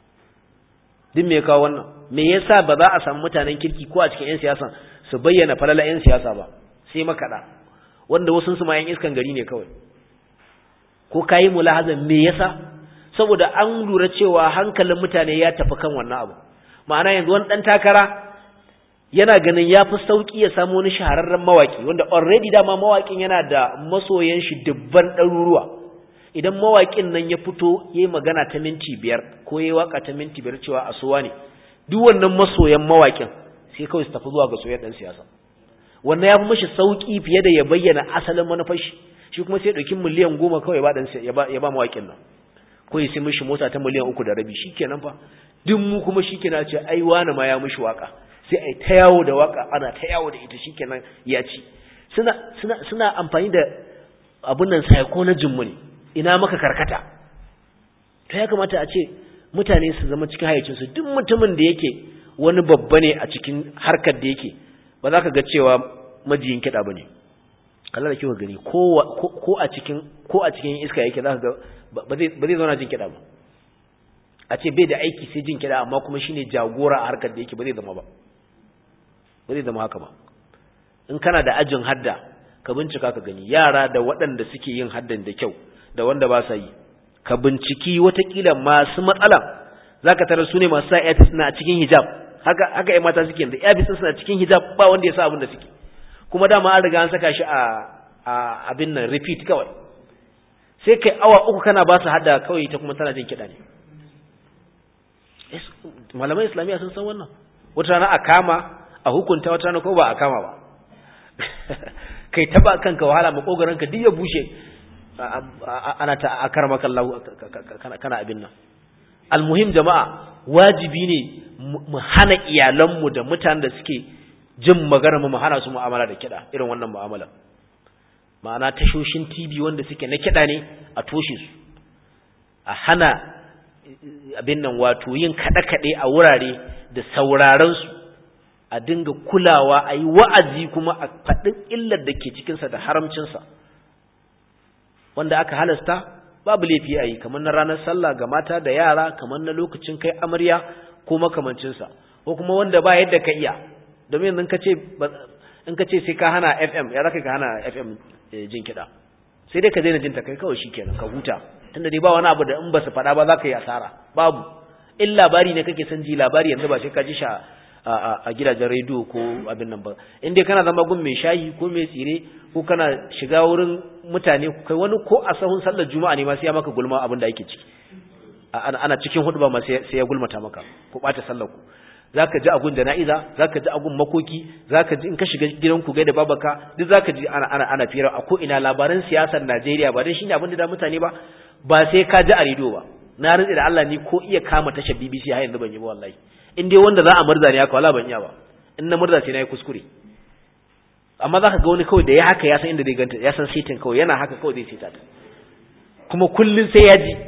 duk me ya kawo wannan me yasa ba za a samu mutanen kirki ko a cikin 'yan siyasan su bayyana falala 'yan siyasa ba sai makaɗa wanda wasu su ma 'yan iskan gari ne kawai ko kayi mulahazan me yasa saboda an lura cewa hankalin mutane ya tafi kan wannan abu ma'ana yanzu wani dan takara yana ganin yafi sauki ya samu wani shahararren mawaki wanda already dama mawakin yana da masoyan shi dubban ɗaruruwa idan mawakin nan ya fito yayi magana ta minti biyar ko yayi waka ta minti biyar cewa asuwa ne duk wannan masoyan mawakin sai kawai su tafi zuwa ga soyayyen dan siyasa wannan yafi mishi sauki fiye da ya bayyana asalin manufar shi shi kuma sai ɗauki miliyan goma kawai ba dan ya ba ya ba mawakin nan ko ya sai mishi mota ta miliyan uku da rabi shikenan fa duk mu kuma shikenan ce ai wani ma ya mishi waka sai ai ta yawo da waka ana ta yawo da ita shikenan ya ci suna suna suna amfani da abun nan psychology mu ne ina maka karkata to ya kamata a ce mutane su zama cikin hayyacin su duk mutumin da yake wani babba ne a cikin harkar da yake ba za ka ga cewa majiyin kiɗa bane kallon da kiwa gani ko a cikin ko a cikin iska yake za ka ga ba zai zauna jin kiɗa ba a ce bai da aiki sai jin kiɗa amma kuma shine jagora a harkar da yake ba zai zama ba ba zai zama haka ba in kana da ajin hadda ka bincika ka gani yara da waɗanda suke yin haddan da kyau da wanda ba sa yi ka binciki watakila masu matsala zaka tarar su ne masu sa earpiece suna a cikin hijab haka haka ƴan mata suke da earpiece suna cikin hijab ba wanda ya sa abin da suke kuma dama an riga an saka shi a a abin nan repeat kawai sai kai awa uku kana ba su hada kawai ta kuma tana jin kiɗa ne malaman islamiyya sun san wannan. Wata rana a kama a hukunta, wata rana ko ba a kama ba. Kai taba kanka wahala makogaran ka duk ya bushe ana ta akar maka Allah kana kana abin nan. Almuhim jama'a, wajibi ne mu hana iyalanmu da mutanen da suke jin magana mu hana su mu'amala da kiɗa, irin wannan mu'amala. Ma'ana tashoshin T V wanda suke na kiɗa ne a toshe su, a hana abin nan wato yin kaɗe-kaɗe a wurare da sauraron su, a dinga kulawa, a yi wa'azi kuma a faɗin illar da ke cikinsa da haramcinsa. Wanda aka halasta babu laifi a yi, kamar na ranar sallah ga mata da yara, kamar na lokacin kai amarya ko makamancinsa, ko kuma wanda ba yadda ka iya. Domin in ka ce in ka ce sai ka hana F M, ya zaka ka hana F M jin kiɗa, sai dai ka daina jin ta kai kawai shikenan ka huta, tunda dai ba wani abu da in ba su faɗa ba za ka yi asara, babu. In labari ne kake son ji, labari yanzu ba sai ka ji shi a gidajen rediyo ko abin nan ba. In dai kana zama gun mai shayi ko mai tsire, ko kana shiga wurin mutane, kai wani ko a sahun sallar juma'a ne ma sai ya maka gulma abin da ake ciki, ana cikin huduba ma sai ya gulmata maka, ku ɓata sallar ku. Zaka ji agun jana'iza, zaka ji agun makoki, zaka ji in ka shiga gidanku gaida babaka, duk zaka ji ana ana ana fira a ko ina. Labaran siyasar Najeriya ba dai shine abin da mutane ba, ba sai ka ji a rediyo ba. Na rantsi da Allah ni ko iya kama tashar B B C har yanzu ban yi ba wallahi. In dai wanda za a murza ne haka wala ban iya ba. In na murza sai na yi kuskure. Amma zaka ga wani kawai da ya haka ya san inda zai ganta, ya san setin kawai, yana haka kawai zai seta ta. Kuma kullun sai ya ji.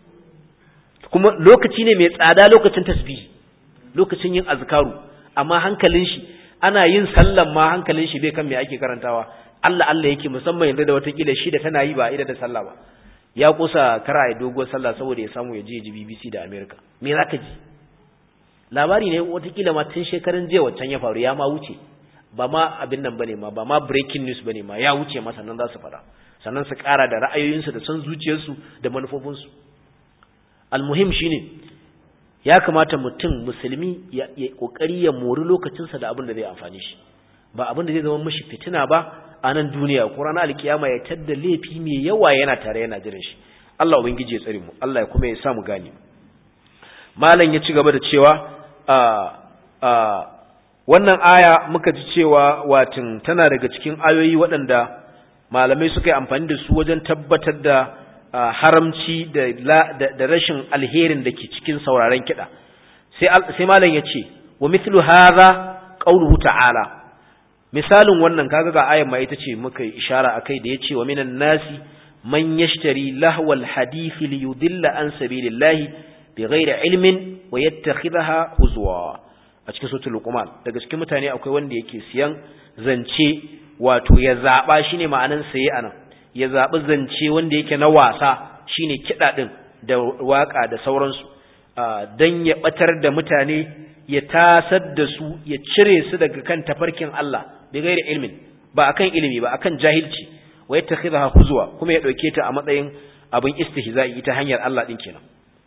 Kuma lokaci ne mai tsada, lokacin tasbihi, lokacin yin azkaru, amma hankalin shi ana yin sallan ma hankalin shi bai kan me ake karantawa. Allah Allah yake, musamman yanzu da wata kila shi da tana yi ba ida da sallah ba. Ya kusa kara ya dogo sallah saboda ya samu ya je ji B B C da America. Me zaka ji? Labari ne wata kila ma tun shekarun jiya wancan ya faru, ya ma wuce. Ba ma abin nan bane ma, ba ma breaking news bane ma, ya wuce ma sannan za su fara. Sannan su kara da ra'ayoyinsu da son zuciyarsu da manufofinsu. Almuhim shine ya kamata mutum musulmi ya kokari ya mori lokacinsa da abin da zai amfani shi, ba abin da zai zama mishi fitina ba a nan duniya ko ranar alkiyama ya tadda laifi mai yawa yana tare yana jiran shi. Allah ubangiji ya tsare mu, Allah ya kuma ya sa mu gane. Malam ya ci gaba da cewa a a wannan aya muka ji cewa watin tana daga cikin ayoyi waɗanda malamai suka yi amfani da su wajen tabbatar da Uh, haramci da, da, da rashin alherin da ke cikin sauraren kiɗa. Sai malam ya ce, wa mithlu haza ƙauluhu ta'ala, misalin wannan kaga ga ayan ma ita ce muka ishara a kai da ya ce wa minan nasi man yashtari lahwal hadithi li yudilla an sabilillahi bi ghairi ilmin wa yattakhidha huzwa. A cikin suratul Luqman, daga cikin mutane akwai wanda yake siyan zance, wato ya zaba, shine ma'anan saye anan. Ya zaɓi zance wanda yake na wasa, shine kiɗa ɗin da waƙa da sauransu, don ya ɓatar da mutane, ya tasar da su, ya cire su daga kan tafarkin Allah bi gairi ilmin, ba akan ilimi ba, akan jahilci, wa yattakhidha huzwa, kuma ya ɗauke ta a matsayin abin istihza'i ta hanyar Allah ɗin kenan.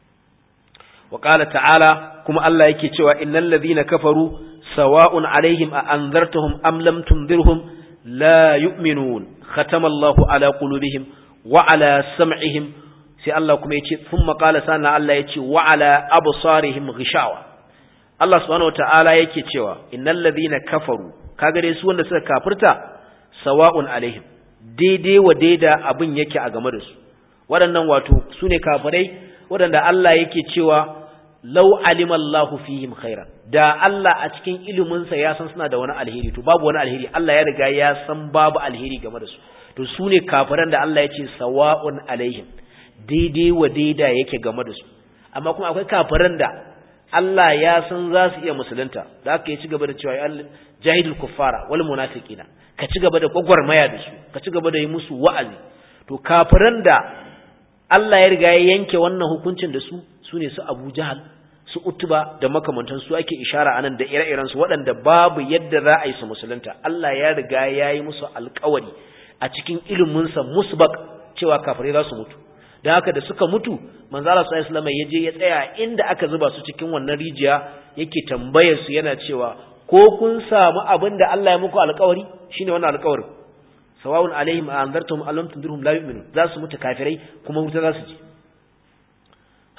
Wa qala ta'ala, kuma Allah yake cewa innal ladhina kafaru sawa'un alaihim a anzartahum am lam tunzirhum la yu'minun ختم الله على قلوبهم وعلى سمعهم sai Allah kuma yace thumma qala sana Allah yace wa ala absarihim ghishawa. Allah subhanahu wataala yake cewa innal ladhina kafaru, kaga dai su wanda suka kafirta, sawa'un alaihim, daidai wa daida abin yake a game da su. Waɗannan wato sune kafirai waɗanda Allah yake cewa law alima Allahu fihim khairan, da Allah a cikin ilimin sa ya san suna da wani alheri, to babu wani alheri, Allah ya riga ya san babu alheri game da su. To sune kafiran da Allah ya ce sawa'un alaihim, daidai wa daida yake game da su. Amma kuma akwai kafiran da Allah ya san za su iya musulunta, da aka yi ci gaba da cewa jahidul kuffara wal munafiqina, ka ci gaba da gwagwarmaya da su, ka ci gaba da yi musu wa'azi. To kafiran da Allah ya riga ya yanke wannan hukuncin da su, sune su Abu Jahal, su Utba da makamantan su ake ishara anan da ire-iren su waɗanda babu yadda za a yi su musulunta. Allah ya riga ya yi musu alƙawari a cikin ilimin sa musbaq cewa kafirai za su mutu. Da haka da suka mutu, manzo Allah sallallahu alaihi wasallam ya je ya tsaya inda aka zuba su cikin wannan rijiya, yake tambayar su yana cewa ko kun samu abin da Allah ya muku alƙawari? Shine wannan alƙawarin. Sawa'un alaihim anzartum am lam tundirhum la yu'minun. Za su mutu kafirai kuma wuta za su je.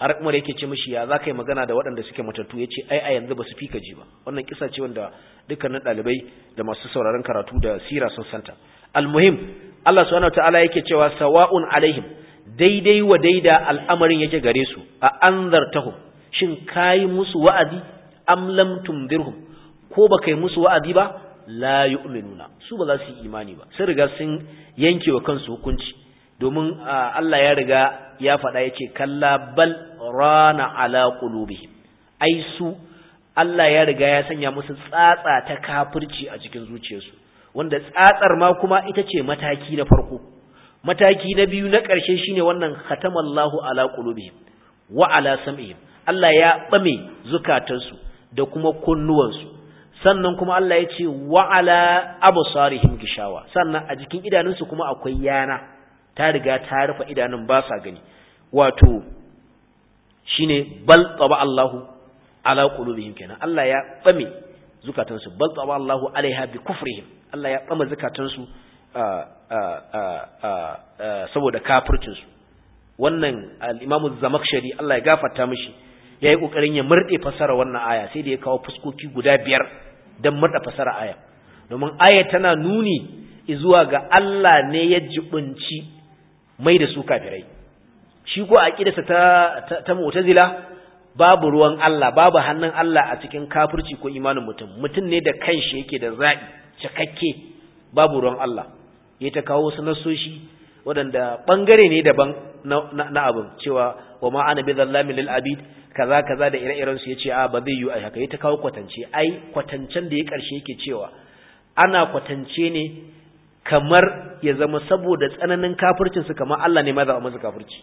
har Umar yake ce mishi ya zaka yi magana da waɗanda suke matattu yace ai a yanzu ba su fika ji ba wannan kisa ce wanda dukkanin dalibai da masu sauraron karatu da sira sun santa almuhim Allah subhanahu wataala yake cewa sawa'un alaihim daidai wa daida al'amarin yake gare su a anzartahum shin kai musu wa'azi am lam tundirhum ko baka yi musu wa'azi ba la yu'minuna su ba za su yi imani ba sun riga sun yanke wa kansu hukunci domin Allah ya riga ya faɗa yace kalla bal rana ala qulubihim ai su Allah ya riga ya sanya musu tsatsa ta kafirci a cikin zuciyarsu wanda tsatsar ma kuma ita ce mataki na farko mataki na biyu na ƙarshe shine wannan khatamallahu ala qulubihim wa ala sam'ihim Allah ya bame zukatansu da kuma kunnuwansu sannan kuma Allah ya ce wa ala absarihim gishawa sannan a jikin idanunsu kuma akwai yana ta riga ta rufe idanun ba sa gani wato shine bal taba Allahu ala qulubihim kenan Allah ya bame zukatansu bal taba Allahu alaiha bi kufrihim Allah ya bama zukatansu saboda kafircin su wannan al-Imam az-Zamakhshari Allah ya gafarta mishi yayi kokarin ya murde fasara wannan aya sai da ya kawo fuskoki guda biyar dan murda fasara aya domin aya tana nuni zuwa ga Allah ne ya jibunci mai da su kafirai shi ko aqidarsa ta ta mu'tazila babu ruwan Allah babu hannun Allah a cikin kafirci ko imanin mutum mutum ne da kanshi yake da zabi cikakke babu ruwan Allah ya ta kawo su nasoshi waɗanda ɓangare ne daban na abin cewa wa ma ana bi zallamin lil abid kaza kaza da ire-iren su yace a ba zai yi a haka ya ta kawo kwatance ai kwatancen da ya karshe yake cewa ana kwatance ne kamar ya zama saboda tsananin kafircin su kamar Allah ne ma zaɓa musu kafirci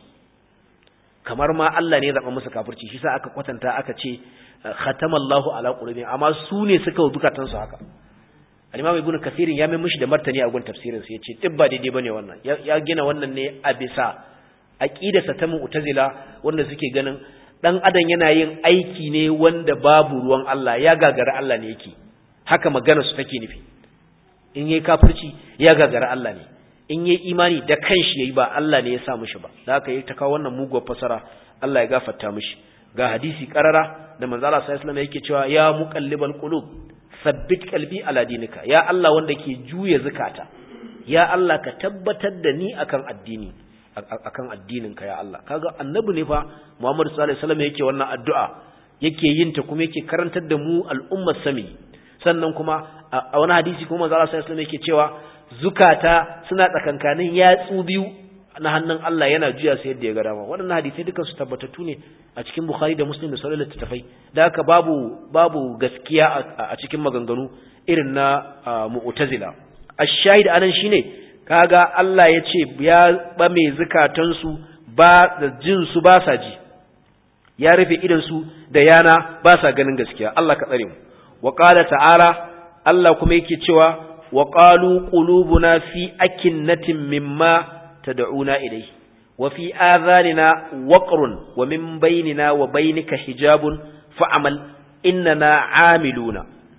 kamar ma Allah ne ya zaɓa musu kafirci shi sa aka kwatanta aka ce khatamallahu ala qulubihim amma su ne suka dukatan su haka al-Imam Ibn Kathir ya mai mishi da martani a gun tafsirin sa yace duk ba daidai bane wannan ya gina wannan ne a bisa aqidarsa ta mu'tazila wanda suke ganin dan adam yana yin aiki ne wanda babu ruwan Allah ya gagara Allah ne yake haka magana su take nufi in yayi kafirci ya gagara Allah ne in yayi imani da kanshi yayi ba Allah ne ya sa mishi ba da haka yayi ta kawo wannan muguwar fasara Allah ya gafarta mishi ga hadisi karara da manzo Allah sallallahu alaihi wasallam yake cewa ya muqallibal qulub sabbit qalbi ala dinika ya Allah wanda ke juya zakata ya Allah ka tabbatar da ni akan addini akan addininka ya Allah kaga annabi ne fa Muhammad sallallahu alaihi wasallam yake wannan addu'a yake yin ta kuma yake karantar da mu al'ummar sami sannan kuma a wani hadisi kuma manzo sallallahu alaihi wasallam yake cewa zukata suna tsakankanin yatsu biyu na hannun Allah yana juya sai yadda ya ga dama waɗannan hadisai dukan su tabbatattu ne a cikin Bukhari da Muslim da sauran littattafai da haka babu babu gaskiya a cikin maganganu irin na Mu'tazila ash-shahid anan shine kaga Allah ya ce ya bame zakatan su ba da jin su ba sa ji ya rufe idan su da yana ba sa ganin gaskiya Allah ka tsare mu wa qala ta'ala Allah kuma yake cewa wa qalu qulubuna fi akinnatin mimma تدعونا إليه وفي آذاننا وقر ومن بيننا وبينك حجاب فعمل إننا عاملون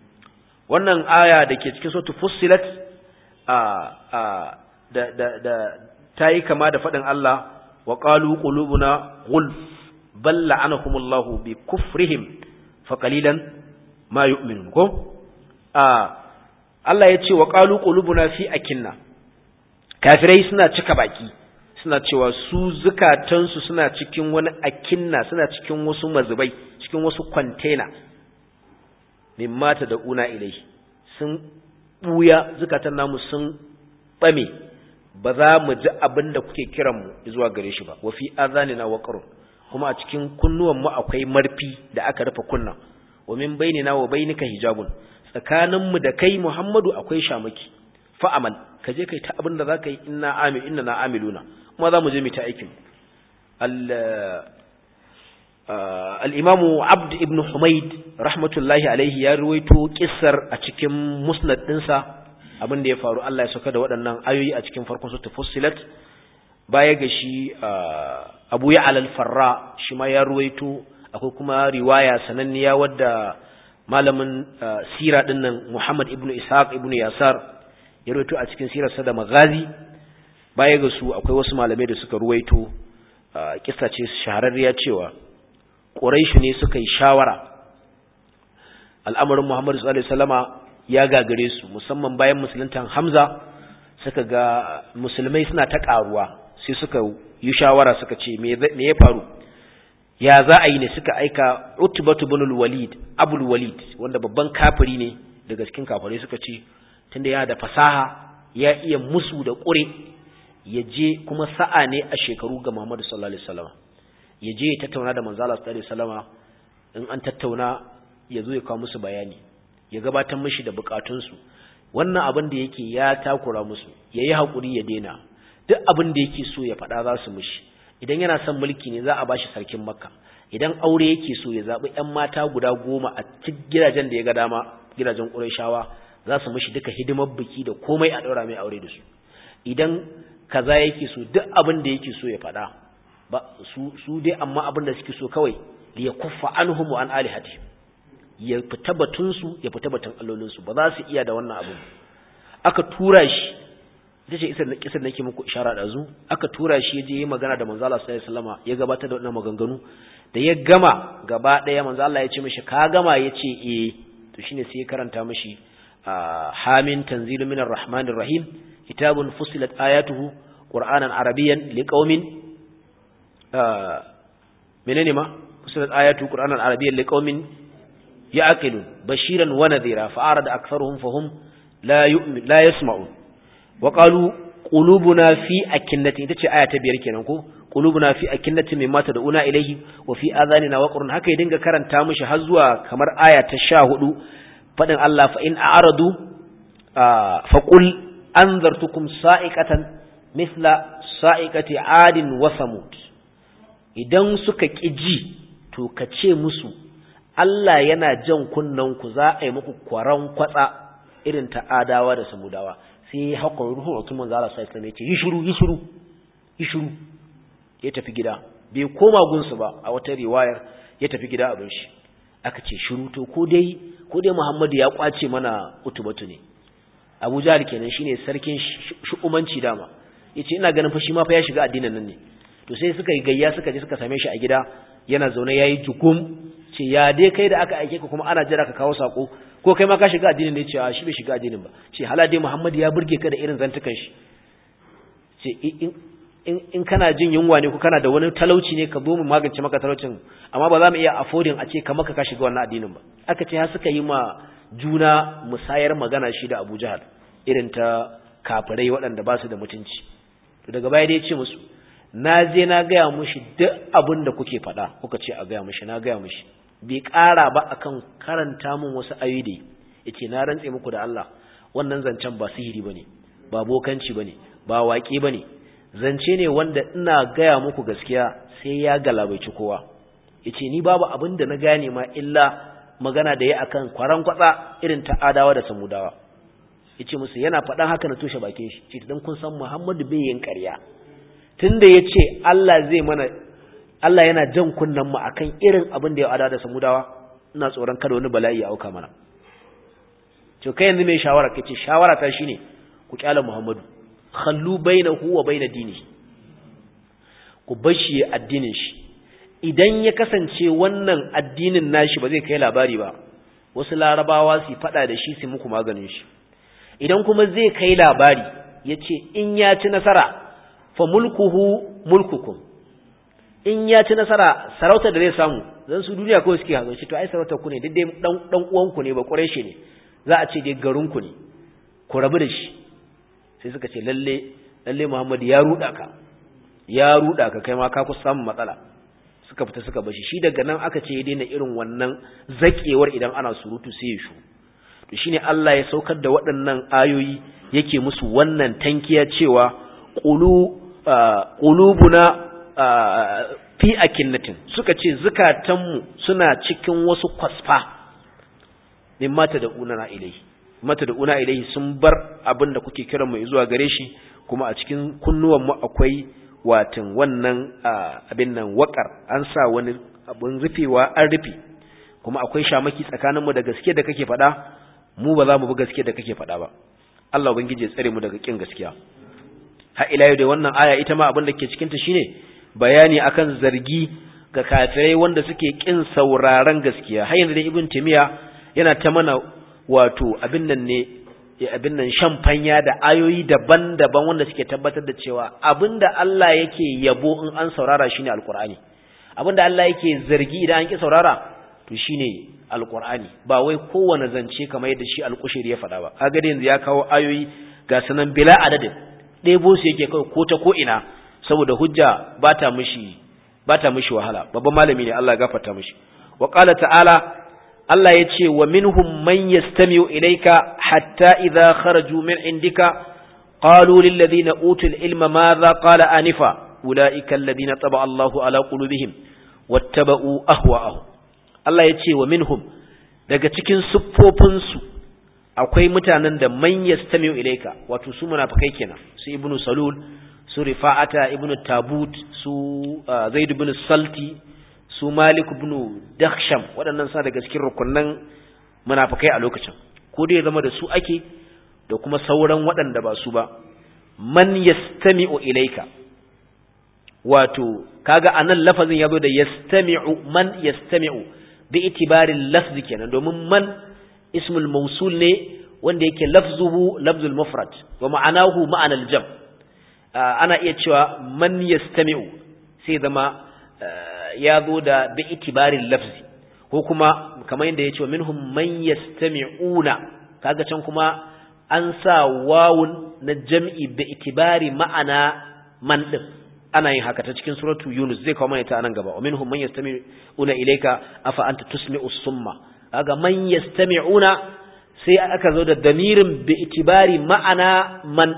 wannan aya da ke cikin suratul fussilat a a da da da tayi kama da fadin Allah wa qalu qulubuna ghulf bal la'anahumullahu bi kufrihim fa qalilan ma yu'minun ko a Allah ya ce wa qalu qulubuna fi akinna kafirai suna cika baki suna cewa su zukatansu suna cikin wani akinna suna cikin wasu mazubai cikin wasu container mimma ta da una ilai sun buya zukatan namu sun bame ba za mu ji abin da kuke kiran mu zuwa gare shi ba wa fi azanina waqrun kuma a cikin kunnuwan mu akwai marfi da aka rufe kunna wa min bainina wa bainika hijabun tsakanin mu da kai Muhammadu akwai shamaki fa'amal ka je kai ta abin da za ka yi inna amil inna na amiluna kuma za mu je mu ta aikin al-imamu abd ibn humaid rahmatullahi alaihi ya ruwaito kissar a cikin musnad dinsa abin da ya faru Allah ya saka da waɗannan ayoyi a cikin farkon suratul fussilat baya ga shi abu ya'al al-farra shi ma ya ruwaito akwai kuma riwaya sananniya wadda malamin sira dinnan Muhammad ibn Ishaq ibn Yasar ya ruwaito a cikin sirarsa da magazi baya ga su akwai wasu malamai da suka ruwaito kissa ce shahararriya cewa Quraysh ne suka yi shawara al'amarin Muhammad sallallahu alaihi wasallama ya gagare su, musamman bayan musuluntan Hamza suka ga musulmai suna ta karuwa, sai suka yi shawara suka ce me ya faru, ya za a yi ne. Suka aika Utbatu ibn al-Walid, Abul Walid, wanda babban kafiri ne daga cikin kafirai, suka ce tunda yana da fasaha ya iya musu da ƙure, ya je kuma sa'a ne a shekaru ga Muhammad sallallahu alaihi wasallama, ya je ya tattauna da manzo Allah sallallahu alaihi wasallama, in an tattauna ya zo ya kawo musu bayani, ya gabatar mishi da bukatunsu. Wannan abin da yake ya takura musu, ya yi haƙuri ya daina. Duk abin da yake so ya faɗa za su mishi. Idan yana son mulki ne za a bashi sarkin Makka. Idan aure yake so ya zaɓi ‘yan mata guda goma a cikin gidajen da ya ga dama, gidajen Qurayshawa, za su mishi duka hidimar biki da komai a ɗaura mai aure da su. Idan kaza yake so, duk abin da yake so ya faɗa, ba su su dai amma abin da suke so kawai li yakuffa anhum wa an alihati, ya fita batunsu ya fita batun allolinsu, ba za su iya da wannan abu. Aka tura shi, ita ce isar kisar nake muku ishara da zu, aka tura shi ya je yi magana da manzo Allah sallallahu alaihi wasallam, ya gabatar da wannan maganganu. Da ya gama gaba daya manzo Allah ya ce mishi ka gama, ya ce eh. To shine sai ya karanta mishi hamin tanzilu minar rahmanir rahim, kitabun fusilat ayatuhu qur'anan arabiyyan liqaumin menene ma fusilat ayatuhu qur'anan arabiyyan liqaumin ya'qilun bashiran wa nadhira fa'arada aktharuhum fahum la yu'min la yasma'un wa qalu qulubuna fi akinnati, ita ce aya ta biyar kenan ko, qulubuna fi akinnati mimma tad'una ilayhi wa fi adhanina waqrun. Haka ya dinga karanta mishi har zuwa kamar aya ta sha hudu, fadin Allah fa in a'radu fa qul anzartukum sa'iqatan mithla sa'iqati 'adin wa samud. Idan suka kiji to ka ce musu Allah yana jan kunnanku za a yi muku kwaran kwatsa irin ta adawa da samudawa. Sai haka ruhun hukumin manzo Allah sallallahu alaihi wasallam ya ce yi shiru yi shiru yi shiru, ya tafi gida, bai koma gunsu ba. A wata riwayar ya tafi gida abin shi, aka ce shiru. To ko dai ko dai Muhammadu ya kwace mana Utubatu ne. Abu Jahl kenan shine sarkin shu'umanci dama, yace ina ganin fa shi ma fa ya shiga addinin nan ne. To sai suka yi gayya suka je suka same shi a gida, yana zaune yayi jugum, ce ya dai kai da aka aike ka kuma ana jira ka kawo sako, ko kai ma ka shiga addinin ne? Ce a shi bai shiga addinin ba. Ce hala dai Muhammad ya burge ka da irin zantukan shi. Ce in in in kana jin yunwa ne ko kana da wani talauci ne ka zo mu magance maka talaucin, amma ba za mu iya affording a ce ka maka ka shiga wannan addinin ba. Aka ce har suka yi ma juna musayar magana shi da Abu Jahal irin ta kafirai waɗanda ba su da mutunci. To daga baya dai ya ce musu na je na gaya mushi duk abin da kuke faɗa, kuka ce a gaya mushi, na gaya mushi. Bai ƙara ba akan karanta mun wasu ayoyi, yace na rantse muku da Allah wannan zancen ba sihiri bane, ba bokanci bane, ba waƙe bane, zance ne wanda ina gaya muku gaskiya sai ya galabaici kowa. Yace ni babu abin da na gane ma illa magana da ya akan kwaran kwatsa irin ta adawa da samudawa. Yace musu yana faɗan haka na toshe bakin shi, ce dan kun san Muhammadu bai yin ƙarya. Tunda yace Allah zai mana, Allah yana jan kunnan mu akan irin abin da ya ada da samudawa, ina tsoron kada wani bala'i ya auka mana. To kai yanzu mai shawara kace shawara ta shine ku kyala Muhammadu, khallu bainahu wa bain dinihi, ku bashi addinin shi. Idan ya kasance wannan addinin nashi ba zai kai labari ba, wasu larabawa su fada da shi su muku maganin shi. Idan kuma zai kai labari, yace in ya ci nasara fa mulkuhu mulkukum, in ya ci nasara sarautar da zai samu zan su duniya kawai suke hazo shi, to ai sarautar ku ne, duk dai dan dan uwan ku ne, ba Quraishi ne, za a ce dai garin ku ne, ku rabu da shi. Sai suka ce lalle lalle Muhammad ya ruda ka, ya ruda ka, kai ma ka ku samu matsala. Suka fita suka bashi shi. Daga nan aka ce ya daina irin wannan zakewar idan ana surutu sai ya shu. To shine Allah ya saukar da waɗannan ayoyi yake musu wannan tankiya cewa qulu qulubuna fi akinnatin, suka ce zukatanmu suna cikin wasu kwasfa min mata da unana ilai mata da una ilai sun bar abin da kuke kiran mu zuwa gare shi, kuma a cikin kunnuwan mu akwai watan wannan abin nan wakar, an sa wani abin rufewa an rufe, kuma akwai shamaki tsakanin mu da gaskiya da kake faɗa, mu ba za mu bi gaskiya da kake faɗa ba. Allah ubangiji ya tsare mu daga kin gaskiya. Ha ila yau da wannan aya ita ma abin da ke cikin ta shine bayani akan zargi ga kafirai wanda suke kin sauraron gaskiya. Har yanzu da Ibn Taymiyyah yana ta mana wato abin nan ne abin nan shamfanya da ayoyi daban-daban wanda suke tabbatar da cewa abinda Allah yake yabo in an saurara shine alqur'ani, abinda Allah yake zargi idan an ki saurara to shine alqur'ani, ba wai kowane zance kamar yadda shi alqushiri ya faɗa ba. kaga yanzu ya kawo ayoyi ga sanan bila adadin, ɗebo su yake kai ko ta ko ina saboda hujja bata mishi bata mishi wahala. Babban malami ne, Allah ya gafarta mishi. Wa qala ta'ala, Allah ya ce wa minhum man yastami'u ilayka hatta idha kharaju min indika qalu lil ladina utul ilma madha qala anifa ulaika alladhina taba Allahu ala qulubihim wattaba'u ahwa'ahum. Allah ya ce wa minhum, daga cikin siffofin su akwai mutanen da man yastami'u ilayka, wato su munafikai kenan, su ibnu salul, su rifa'ata ibnu tabut, su zaid ibn salti, su Malik ibn Dakhsham, waɗannan sa daga cikin rukunan munafikai a lokacin, ko dai zama da su ake da kuma sauran waɗanda ba su ba. Man yastami'u ilayka, wato kaga anan lafazin yazo da yastami'u, man yastami'u bi itibarin lafzi kenan, domin man ismul mawsul ne wanda yake lafzuhu lafzul mufrad wa ma'anahu ma'anal jam. ana iya cewa man yastami'u sai zama ya zo da bi itibarin lafzi, ko kuma kamar yadda ya ce minhum man yastami'una, kaga can kuma an sa wawun na jam'i bi itibari ma'ana man din, ana yin haka ta cikin suratu Yunus, zai kawo mana ta anan gaba. minhum man yastami'una ilayka afa anta tusmi'u summa, kaga man yastami'una sai aka zo da damirin bi itibari ma'ana man.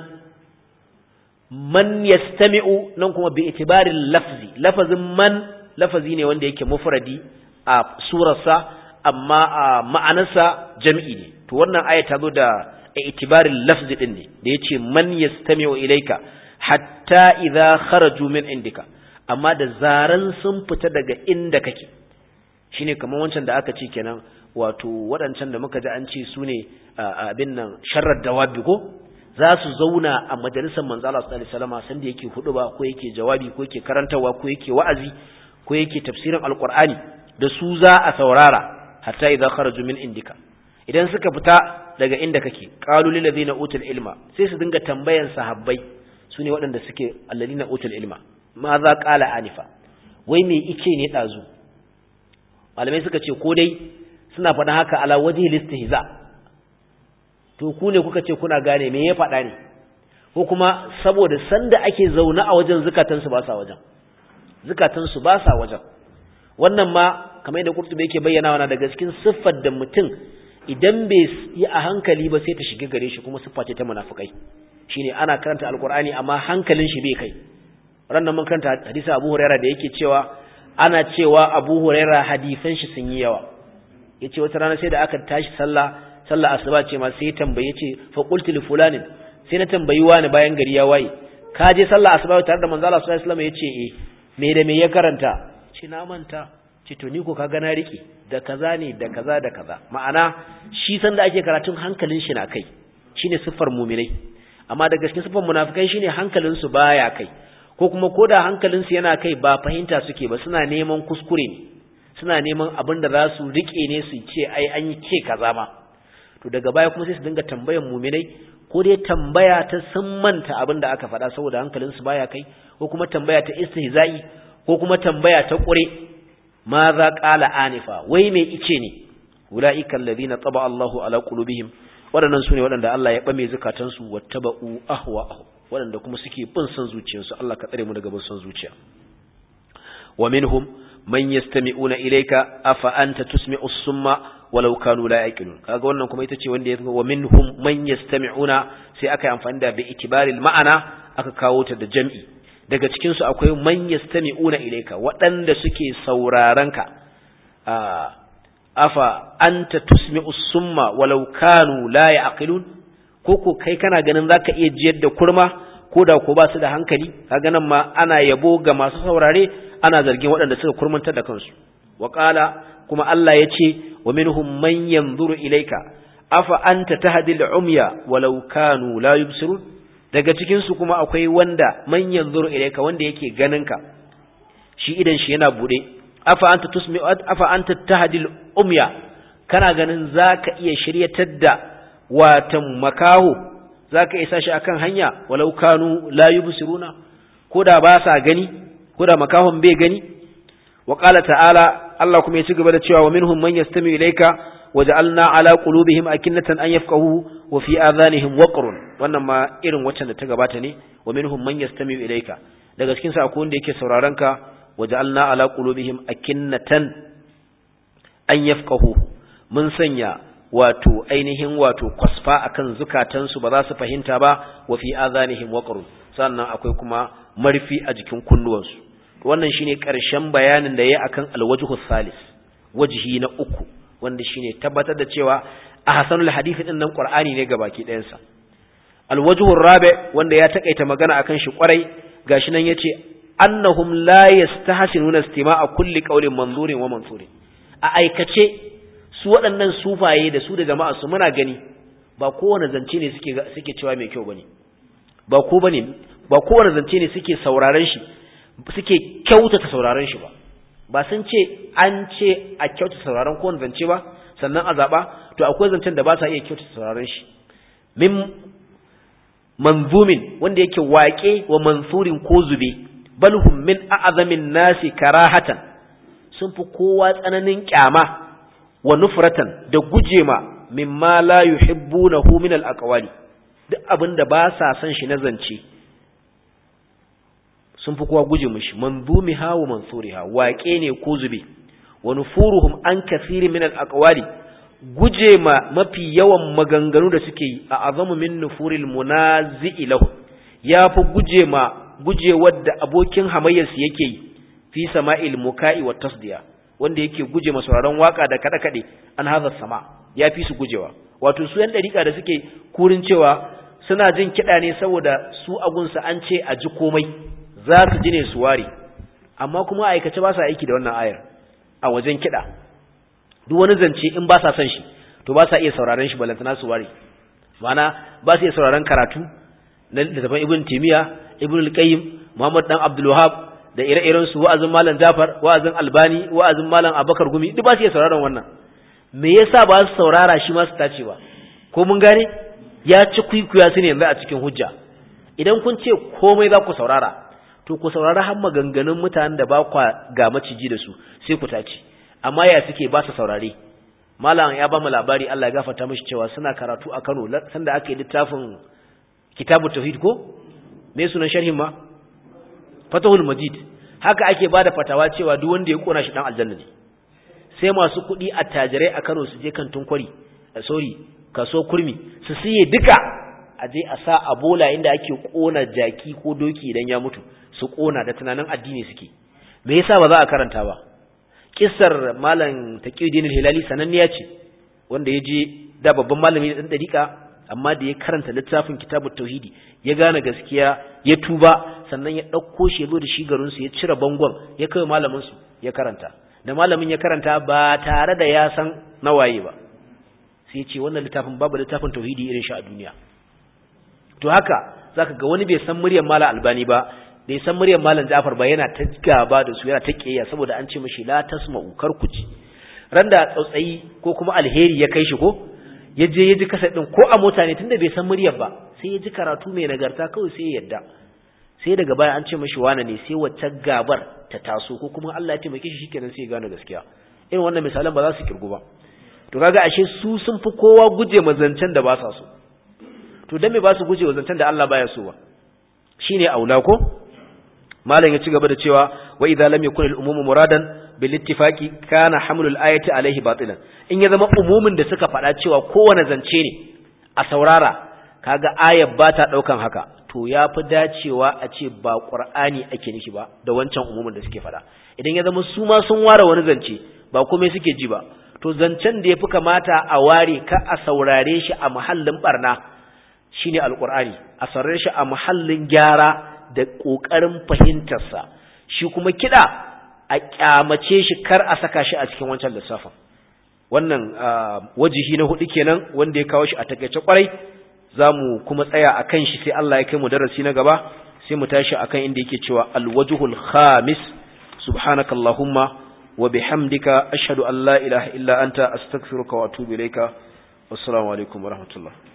Man yastami'u nan kuma bi itibarin lafzi, lafazin man lafazi ne wanda yake mufradi a surarsa amma a ma'anarsa jam'i ne. To wannan aya ta zo da itibarin lafzi din ne, da yace man yastami'u ilayka hatta idza kharaju min indika, amma da zaran sun fita daga inda kake. Shine kamar wancan da aka ce kenan, wato waɗancan da muka ji an ce su ne abin nan sharrar dawabi ko za su zauna a majalisar manzo Allah sallallahu alaihi wasallam sanda yake huduba ko yake jawabi ko yake karantawa ko yake wa'azi ko yake tafsirin alqur'ani, da su za a saurara hatta idza kharaju min indika. Idan suka fita daga inda kake, qalu lil ladina utul ilma, sai su dinga tambayan sahabbai, sune waɗanda suke alladina utul ilma, ma za qala anifa, wai me ice ne dazu. Malamai suka ce ko dai suna faɗa haka ala wajhi listihza, to ku ne kuka ce kuna gane me ya faɗa ne, ko kuma saboda sanda ake zaune a wajen zukatansu ba sa wajen, zukatansu ba sa wajen. Wannan ma kamar yadda Qurtubi yake bayyana wana daga cikin siffar da mutum idan bai yi a hankali ba sai ta shige gare shi, kuma siffa ce ta munafikai. Shine ana karanta alqur'ani amma hankalin shi bai kai. Rannan mun karanta hadisi Abu Hurairah da yake cewa ana cewa Abu Hurairah hadisan shi sun yi yawa. Yace wata rana sai da aka tashi sallah sallah asuba ce ma sai tambaye ce fa qultu li fulanin, sai na tambayi wani bayan gari ya waye, ka je sallah asuba tare da manzo Allah sallallahu alaihi wasallam? Yace eh. Me da me ya karanta? Ce na manta. Ce to ni ko kaga na rike da kaza ne da kaza da kaza. Ma'ana shi san da ake karatun hankalin shi na kai, shine siffar mu'minai. Amma daga cikin siffar munafikai shine hankalin su baya kai, ko kuma koda hankalin su yana kai ba fahimta suke ba, suna neman kuskure ne, suna neman abin da za su rike ne su ce ai an yi ce kaza ma. To daga baya kuma sai su dinga tambayan mu'minai, ko dai tambaya ta sun manta abin da aka faɗa saboda hankalin su baya kai, ko kuma tambaya ta istihza'i, ko kuma tambaya ta ƙure, ma za qala anifa, wai me ice ne. Ulaika alladhina taba Allahu ala qulubihim, waɗannan sune waɗanda Allah ya bame zakatan su, wattaba'u ahwa'ahum, waɗanda kuma suke bin son zuciyarsu. Allah ka tsare mu daga bin son zuciya. Wa minhum man yastami'una ilayka afa anta tusmi'u summa walau kanu la yaqilun. Kaga wannan kuma ita ce wanda ya wa minhum man yastami'una, sai aka yi amfani da bi itibaril ma'ana, aka kawo ta da jam'i. Daga cikin su akwai man yastami'una ilayka, waɗanda suke sauraron ka. Afa anta tusmi'u summa walau kanu la yaqilun, koko kai kana ganin zaka iya jiyar da kurma ko da ko ba su da hankali. Kaga nan ma ana yabo ga masu saurare, ana zargin waɗanda suka kurmantar da kansu. Wa qala, kuma Allah ya ce wa minhum man yanzuru ilayka afa anta tahdil umya walau kanu la yubsirun. Daga cikin su kuma akwai wanda man yanzuru ilayka, wanda yake ganin ka, shi idan shi yana bude afa anta tusmi afa anta tahdil umya kana ganin zaka iya shiryatar da watan makaho zaka isa shi akan hanya walau kanu la yubsiruna koda ba sa gani koda makahon bai gani wa qala ta'ala Allah kuma ya ci gaba da cewa wa minhum man yastami ilayka waja'alna ala qulubihim akinnatan an yafqahu wa fi adhanihim waqrun wannan ma irin wacce da ta gabata ne wa minhum man yastami ilayka daga cikin sa akwai wanda yake sauraron ka waja'alna ala qulubihim akinnatan an yafqahu mun sanya wato ainihin wato kwasfa akan zukatansu ba za su fahimta ba wa fi adhanihim waqrun sannan akwai kuma marfi a jikin kunnuwansu wannan shine karshen bayanin da yayi akan alwajhu salis wajhi na uku wanda shine tabbatar da cewa ahsanul hadith din nan qur'ani ne gabaki ɗayan sa alwajhu rabi wanda ya takaita magana akan shi kwarai gashi nan yace annahum la yastahsinuna istima'a kulli qawlin manzurin wa mansurin a aikace su waɗannan sufaye da su da jama'a su muna gani ba kowane zance ne suke suke cewa mai kyau bane ba ko bane ba kowane zance ne suke sauraron shi suke kyautata sauraron shi ba ba sun ce an ce a kyautata sauraron kowane zance ba sannan a zaba to akwai zancen da ba sa iya kyautata sauraron shi min manzumin wanda yake waƙe wa mansurin ko zube balhum min a'zamin nasi karahatan sun fi kowa tsananin kyama wa nufratan da gujema mimma la yuhibbunahu min al-aqwali duk abinda ba sa san shi na zance sun fi kowa guje mishi manzumiha wa mansuriha waƙe ne ko zube wa nufuruhum an kathiri min al-aqwali gujema mafi yawan maganganu da suke yi a azamu min nufuril munazi'i lahu yafi gujema gujewar da abokin hamayyarsu yake yi fi sama'il muka'i wa tasdiya wanda yake guje ma sauraron waka da kada kade an haza sama yafi su gujewa wato su yan dariƙa da suke kurin cewa suna jin kida ne saboda su agunsa an ce a ji komai za su ji ne su ware amma kuma aikace ba sa aiki da wannan ayar a wajen kida duk wani zance in ba sa son shi to ba sa iya sauraron shi balantana su ware ma'ana ba su iya sauraron karatu na littafin ibn timiya ibn al-qayyim muhammad dan abdul wahhab da ire-iren su wa'azin malam Jafar wa'azin Albani wa'azin malam Abubakar Gumi duk ba su iya sauraron wannan me yasa ba su saurara shi ma su tace ba ko mun gane ya ci kuikuya su ne yanzu a cikin hujja idan kun ce komai za ku saurara to ku saurara har maganganun mutanen da ba ku ga maciji da su sai ku tace amma ya suke ba su saurare malam ya ba mu labari Allah ya gafarta mishi cewa suna karatu a Kano sanda aka yi littafin Kitabut Tauhid ko me sunan sharhin ma Fatahul Majid haka ake bada fatawa cewa duk wanda ya kona shi dan aljanna ne sai masu kuɗi attajirai a Kano su je kan tunkwari sorry kaso kurmi su siye duka a je a sa a bola inda ake kona jaki ko doki idan ya mutu su kona da tunanin addini suke me yasa ba za a karanta ba kissar malam Taqiyuddin al-Hilali sananniya ce wanda ya je da babban malami dan dariƙa amma da ya karanta littafin Kitabut Tauhidi ya gane gaskiya ya tuba sannan ya dauko shi yazo da shi garin su ya cire bangon ya kai malamin su ya karanta da malamin ya karanta ba tare da ya san nawaye ba sai ya ce wannan littafin babu littafin tauhidi irin shi a duniya to haka zaka ga wani bai san muryar malam Albani ba bai san muryar malam Ja'far ba yana ta gaba da su yana ta kiyaya saboda an ce mishi la tasma'u kar ku ji randa tsautsayi ko kuma alheri ya kai shi ko ya je ya ji kasa ɗin ko a mota ne tunda bai san muryar ba sai ya ji karatu mai nagarta kawai sai ya yadda sai daga baya an ce mashi wane ne sai wacce gabar ta taso ko kuma Allah ya taimake shi shikenan sai ya gane gaskiya irin wannan misalan ba za su kirgu ba to kaga ashe su sun fi kowa guje mazancen da ba sa so to dan me ba su guje mazancen da Allah baya so ba shine aula ko malam ya ci gaba da cewa wa idza lam yakun al umum muradan bil ittifaqi kana hamlu al ayati alayhi batilan in ya zama umumin da suka faɗa cewa kowane zance ne a saurara kaga ayar ba ta daukan haka to yafi dacewa a ce ba qur'ani ake nishi ba da wancan umumin da suke faɗa idan ya zama su ma sun ware wani zance ba komai suke ji ba to zancen da yafi kamata a ware ka a saurare shi a mahallin barna shine alqur'ani a saurare shi a mahallin gyara da kokarin fahimtarsa shi kuma kida a kyamace shi kar a saka shi a cikin wancan lissafin wannan wajihi na hudu kenan wanda ya kawo shi a takeice kwarai zamu kuma tsaya akan shi sai Allah ya kai mu darasi na gaba sai mu tashi akan inda yake cewa alwajhul khamis subhanakallahumma wa bihamdika ashhadu an la ilaha illa anta astaghfiruka wa atubu ilayka wassalamu alaikum wa rahmatullah.